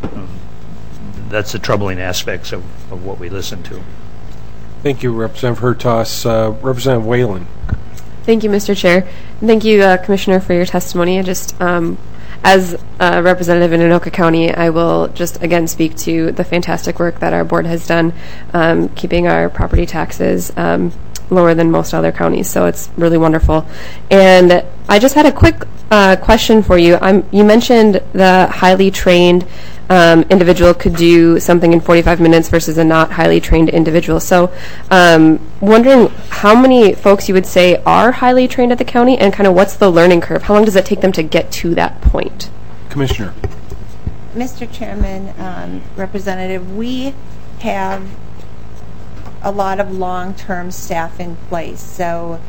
that's the troubling aspects of what we listen to. Thank you, Representative Hertaus. Representative Whalen. Thank you, Mr. Chair. Thank you, Commissioner, for your testimony. I just, as a representative in Anoka County, I will just again speak to the fantastic work that our board has done, keeping our property taxes lower than most other counties. So it's really wonderful. And I just had a quick question for you. You mentioned the highly trained individual could do something in 45 minutes versus a not highly trained individual. So wondering how many folks you would say are highly trained at the county, and kind of what's the learning curve? How long does it take them to get to that point? Commissioner. Mr. Chairman, Representative, we have a lot of long-term staff in place. So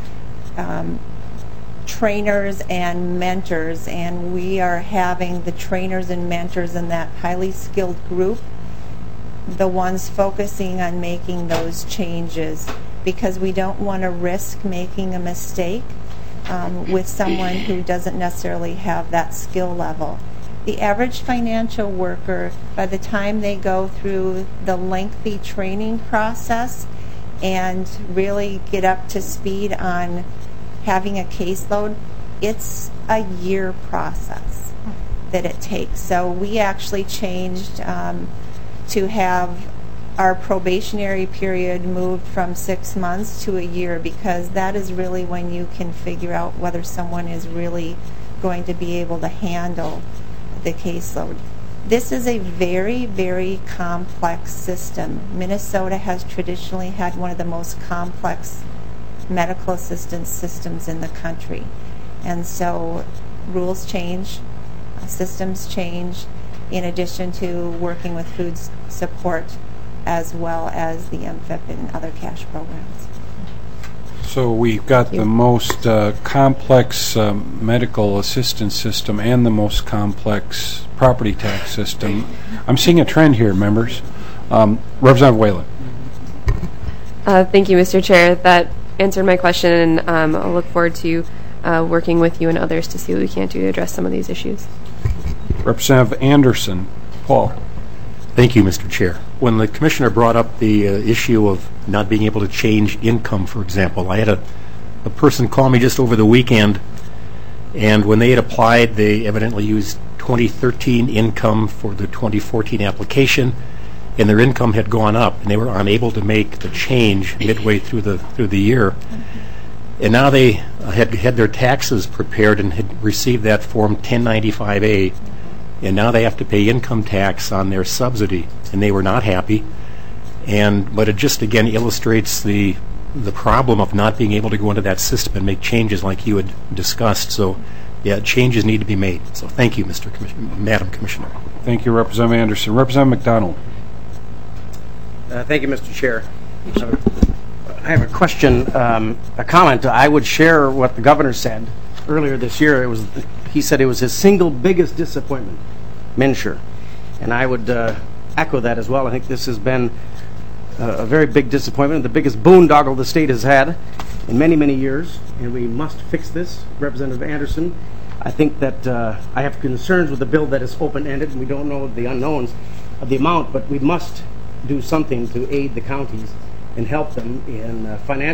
trainers and mentors, and we are having the trainers and mentors in that highly skilled group, the ones focusing on making those changes, because we don't want to risk making a mistake with someone who doesn't necessarily have that skill level. The average financial worker, by the time they go through the lengthy training process and really get up to speed on having a caseload, it's a year process that it takes. So we actually changed to have our probationary period moved from 6 months to a year, because that is really when you can figure out whether someone is really going to be able to handle the caseload. This is a very, very complex system. Minnesota has traditionally had one of the most complex medical assistance systems in the country. And so rules change, systems change, in addition to working with food support as well as the MFIP and other cash programs. So we've got the most complex medical assistance system and the most complex property tax system. I'm seeing a trend here, members. Representative Whalen. Thank you, Mr. Chair. That answered my question, and I'll look forward to working with you and others to see what we can do to address some of these issues. Representative Anderson. Paul. Thank you, Mr. Chair. When the commissioner brought up the issue of not being able to change income, for example, I had a person call me just over the weekend, and when they had applied, they evidently used 2013 income for the 2014 application, and their income had gone up, and they were unable to make the change midway through the year. And now they had their taxes prepared and had received that Form 1095A, and now they have to pay income tax on their subsidy, and they were not happy. But it just again illustrates the problem of not being able to go into that system and make changes like you had discussed. So, yeah, changes need to be made. So, thank you, Madam Commissioner. Thank you, Representative Anderson. Representative McDonald. Thank you, Mr. Chair. I have a question, a comment. I would share what the governor said earlier this year. He said it was his single biggest disappointment, MNsure. And I would echo that as well. I think this has been a very big disappointment, the biggest boondoggle the state has had in many, many years, and we must fix this. Representative Anderson, I think that I have concerns with the bill that is open-ended, and we don't know the unknowns of the amount, but we must do something to aid the counties and help them in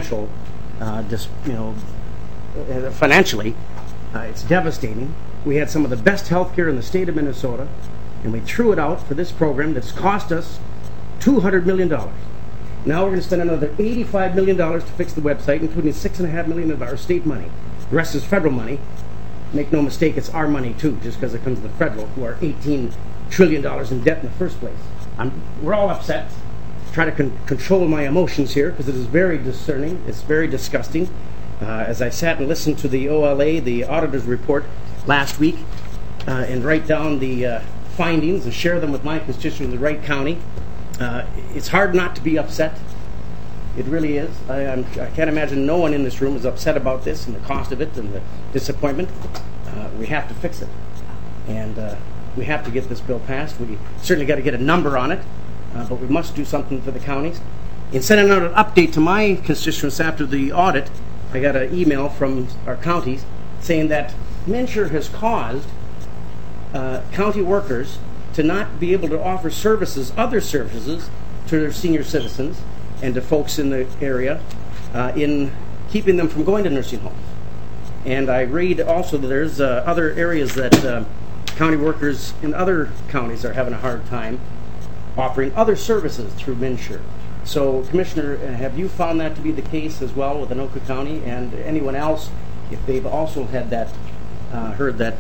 financially. It's devastating. We had some of the best health care in the state of Minnesota, and we threw it out for this program that's cost us $200 million. Now we're going to spend another $85 million to fix the website, including $6.5 million of our state money. The rest is federal money. Make no mistake, it's our money too, just because it comes to the federal, who are $18 trillion in debt in the first place. We're all upset. Try to control my emotions here, because it is very discerning. It's very disgusting. As I sat and listened to the OLA, the auditor's report last week, and write down the findings and share them with my constituents in the Wright County, it's hard not to be upset. It really is. I can't imagine no one in this room is upset about this and the cost of it and the disappointment. We have to fix it. And we have to get this bill passed. We certainly got to get a number on it, but we must do something for the counties. In sending out an update to my constituents after the audit, I got an email from our counties saying that MNsure has caused county workers to not be able to offer other services to their senior citizens and to folks in the area in keeping them from going to nursing homes. And I read also that there's other areas that county workers in other counties are having a hard time offering other services through MNsure. So, Commissioner, have you found that to be the case as well with Anoka County, and anyone else, if they've also had that, heard that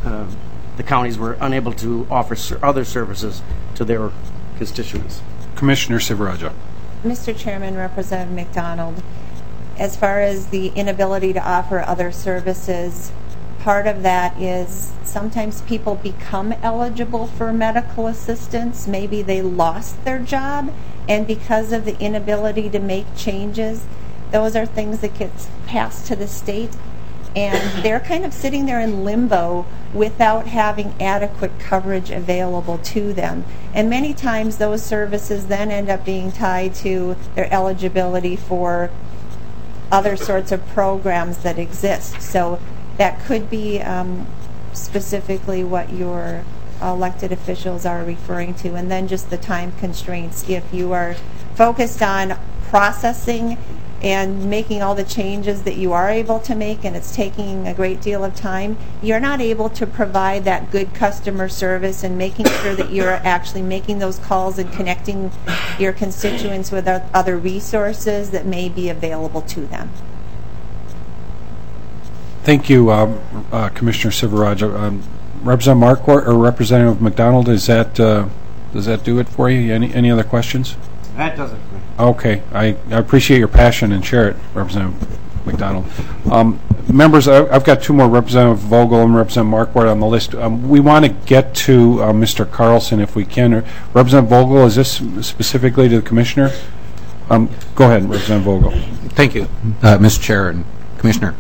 the counties were unable to offer other services to their constituents? Commissioner Sivaraja. Mr. Chairman, Representative McDonald, as far as the inability to offer other services, part of that is sometimes people become eligible for medical assistance. Maybe they lost their job, and because of the inability to make changes, those are things that get passed to the state, and they're kind of sitting there in limbo without having adequate coverage available to them. And many times those services then end up being tied to their eligibility for other sorts of programs that exist. So that could be specifically what your elected officials are referring to, and then just the time constraints. If you are focused on processing and making all the changes that you are able to make, and it's taking a great deal of time, you're not able to provide that good customer service and making sure that you're actually making those calls and connecting your constituents with other resources that may be available to them. Thank you, Commissioner Silveraja. Representative Marquardt or Representative McDonald, does that do it for you? Any other questions? That does it for me. Okay, I appreciate your passion and share it, Representative McDonald. Members, I've got two more, Representative Vogel and Representative Marquardt on the list. We want to get to Mr. Carlson if we can. Representative Vogel, is this specifically to the Commissioner? Go ahead, Representative Vogel. Thank you, Mr. Chair and Commissioner.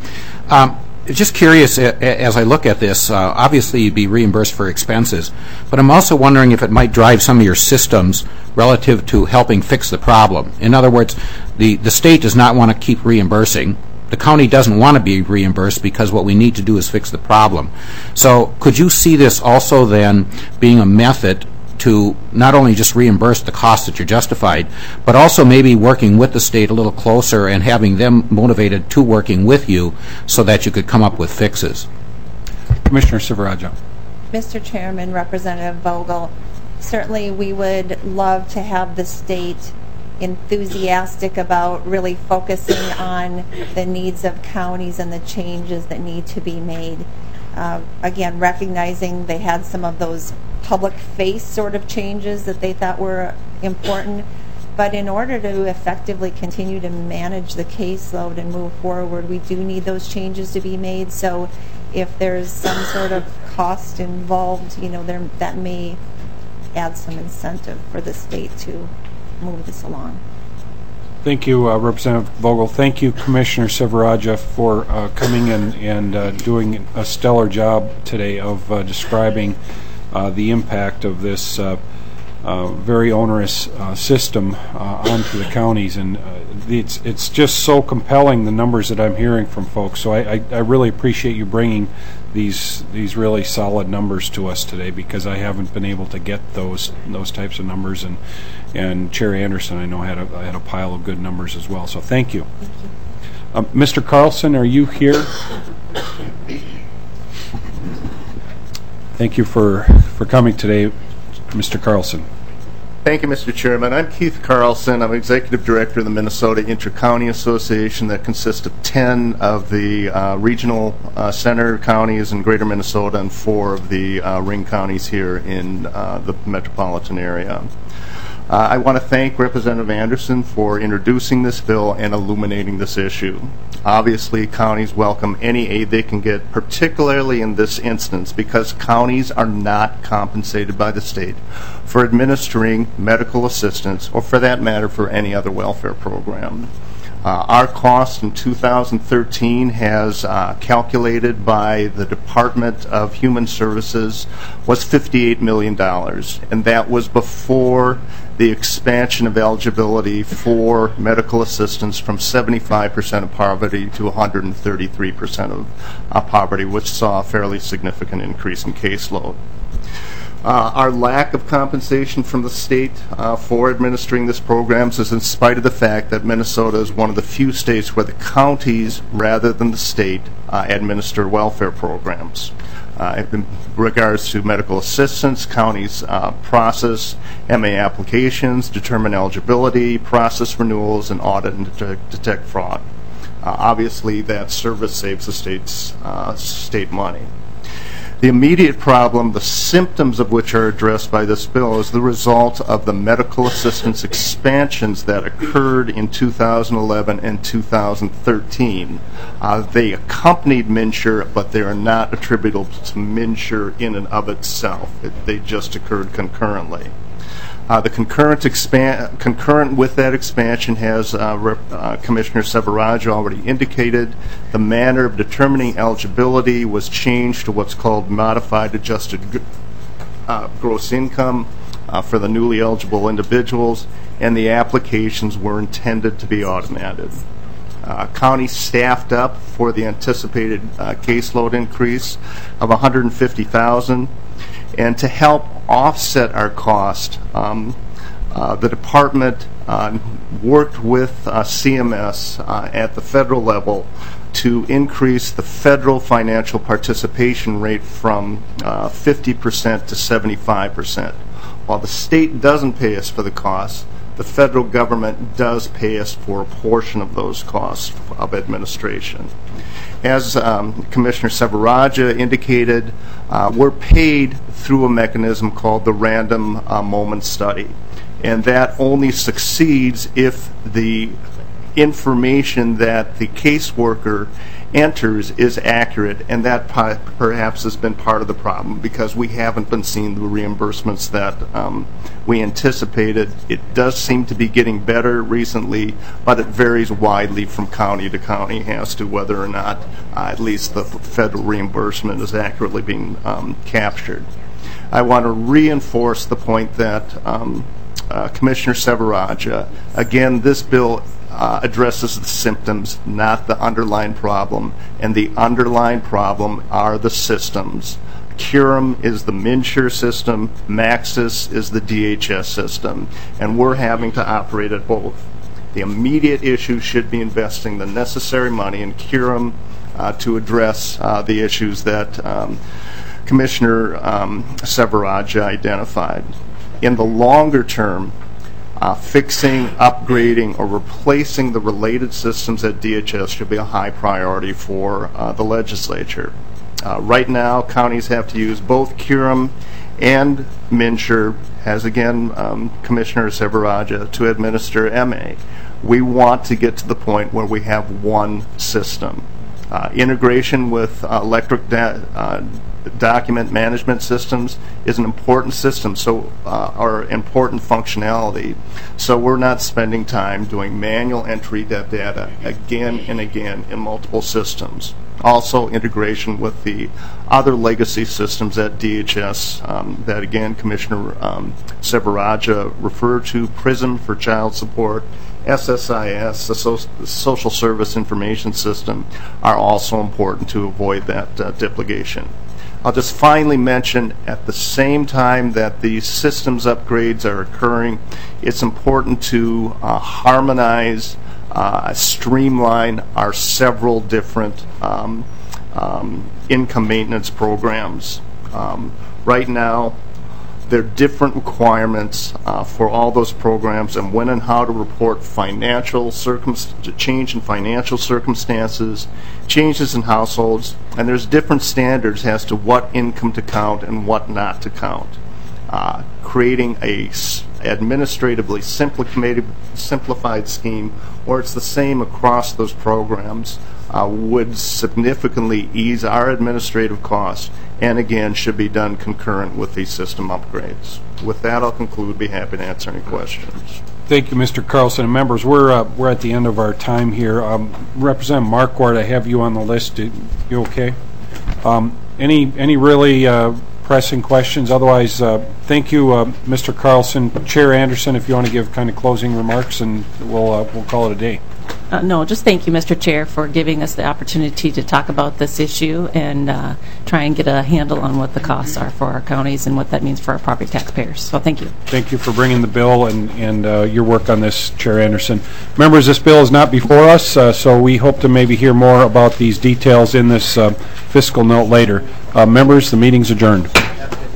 Just curious, as I look at this, obviously you'd be reimbursed for expenses, but I'm also wondering if it might drive some of your systems relative to helping fix the problem. In other words, the state does not want to keep reimbursing. The county doesn't want to be reimbursed because what we need to do is fix the problem. So could you see this also then being a method to not only just reimburse the costs that you're justified, but also maybe working with the state a little closer and having them motivated to working with you so that you could come up with fixes? Commissioner Silveraja. Mr. Chairman, Representative Vogel, certainly we would love to have the state enthusiastic about really focusing on the needs of counties and the changes that need to be made. Again, recognizing they had some of those public face sort of changes that they thought were important, but in order to effectively continue to manage the caseload and move forward, we do need those changes to be made. So if there's some sort of cost involved, that may add some incentive for the state to move this along. Thank you, Representative Vogel. Thank you, Commissioner Silveraja, for coming in and doing a stellar job today of describing the impact of this very onerous system onto the counties. And it's just so compelling, the numbers that I'm hearing from folks. So I really appreciate you bringing these really solid numbers to us today, because I haven't been able to get those types of numbers. And Chair Anderson, I know, had a pile of good numbers as well. So thank you. Thank you. Mr. Carlson, are you here? Thank you for coming today, Mr. Carlson. Thank you, Mr. Chairman. I'm Keith Carlson. I'm Executive Director of the Minnesota Inter-County Association that consists of 10 of the regional center counties in greater Minnesota and 4 of the ring counties here in the metropolitan area. I want to thank Representative Anderson for introducing this bill and illuminating this issue. Obviously, counties welcome any aid they can get, particularly in this instance, because counties are not compensated by the state for administering medical assistance, or for that matter, for any other welfare program. Our cost in 2013 has calculated by the Department of Human Services was $58 million, and that was before the expansion of eligibility for medical assistance from 75% of poverty to 133% of poverty, which saw a fairly significant increase in caseload. Our lack of compensation from the state for administering this program is in spite of the fact that Minnesota is one of the few states where the counties, rather than the state, administer welfare programs. In regards to medical assistance, counties process MA applications, determine eligibility, process renewals, and audit and detect fraud. Obviously, that service saves the state money. The immediate problem, the symptoms of which are addressed by this bill, is the result of the medical assistance expansions that occurred in 2011 and 2013. They accompanied MNsure, but they are not attributable to MNsure in and of itself. They just occurred concurrently. The concurrent with that expansion has Commissioner Silveraja already indicated. The manner of determining eligibility was changed to what's called modified adjusted gross income for the newly eligible individuals, and the applications were intended to be automated. Counties staffed up for the anticipated caseload increase of 150,000. And to help offset our cost, the department worked with CMS at the federal level to increase the federal financial participation rate from 50% to 75%. While the state doesn't pay us for the costs, the federal government does pay us for a portion of those costs of administration. As Commissioner Severaja indicated, we're paid through a mechanism called the Random Moment Study, and that only succeeds if the information that the caseworker enters is accurate, and that perhaps has been part of the problem because we haven't been seeing the reimbursements that we anticipated. It does seem to be getting better recently, but it varies widely from county to county as to whether or not at least the federal reimbursement is accurately being captured. I want to reinforce the point that Commissioner Severaja, again, this bill addresses the symptoms, not the underlying problem, and the underlying problem are the systems. Curum is the MNsure system, Maxis is the DHS system, and we're having to operate at both. The immediate issue should be investing the necessary money in Curum to address the issues that Commissioner Severaja identified. In the longer term, fixing, upgrading, or replacing the related systems at DHS should be a high priority for the legislature. Right now, counties have to use both Curum and MNsure, as again Commissioner Severaja, to administer MA. We want to get to the point where we have one system. Integration with electric document management systems is an important system, or important functionality. So we're not spending time doing manual entry of data again and again in multiple systems. Also, integration with the other legacy systems at DHS that again Commissioner Severaja referred to, PRISM for child support, SSIS, the Social Service Information System, are also important to avoid that duplication. I'll just finally mention, at the same time that these systems upgrades are occurring, it's important to harmonize, streamline our several different income maintenance programs. Right now, there are different requirements for all those programs and when and how to report change in financial circumstances, changes in households, and there's different standards as to what income to count and what not to count. Creating a administratively simplified scheme where it's the same across those programs would significantly ease our administrative costs, and again should be done concurrent with these system upgrades. With that, I'll conclude. Be happy to answer any questions. Thank you, Mr. Carlson. And members, we're at the end of our time here. Representative Marquardt, I have you on the list. You okay? Any really pressing questions? Otherwise, thank you, Mr. Carlson. Chair Anderson, if you want to give kind of closing remarks, and we'll call it a day. No, just thank you, Mr. Chair, for giving us the opportunity to talk about this issue and try and get a handle on what the costs are for our counties and what that means for our property taxpayers. So thank you. Thank you for bringing the bill and your work on this, Chair Anderson. Members, this bill is not before us, so we hope to maybe hear more about these details in this fiscal note later. Members, the meeting's adjourned.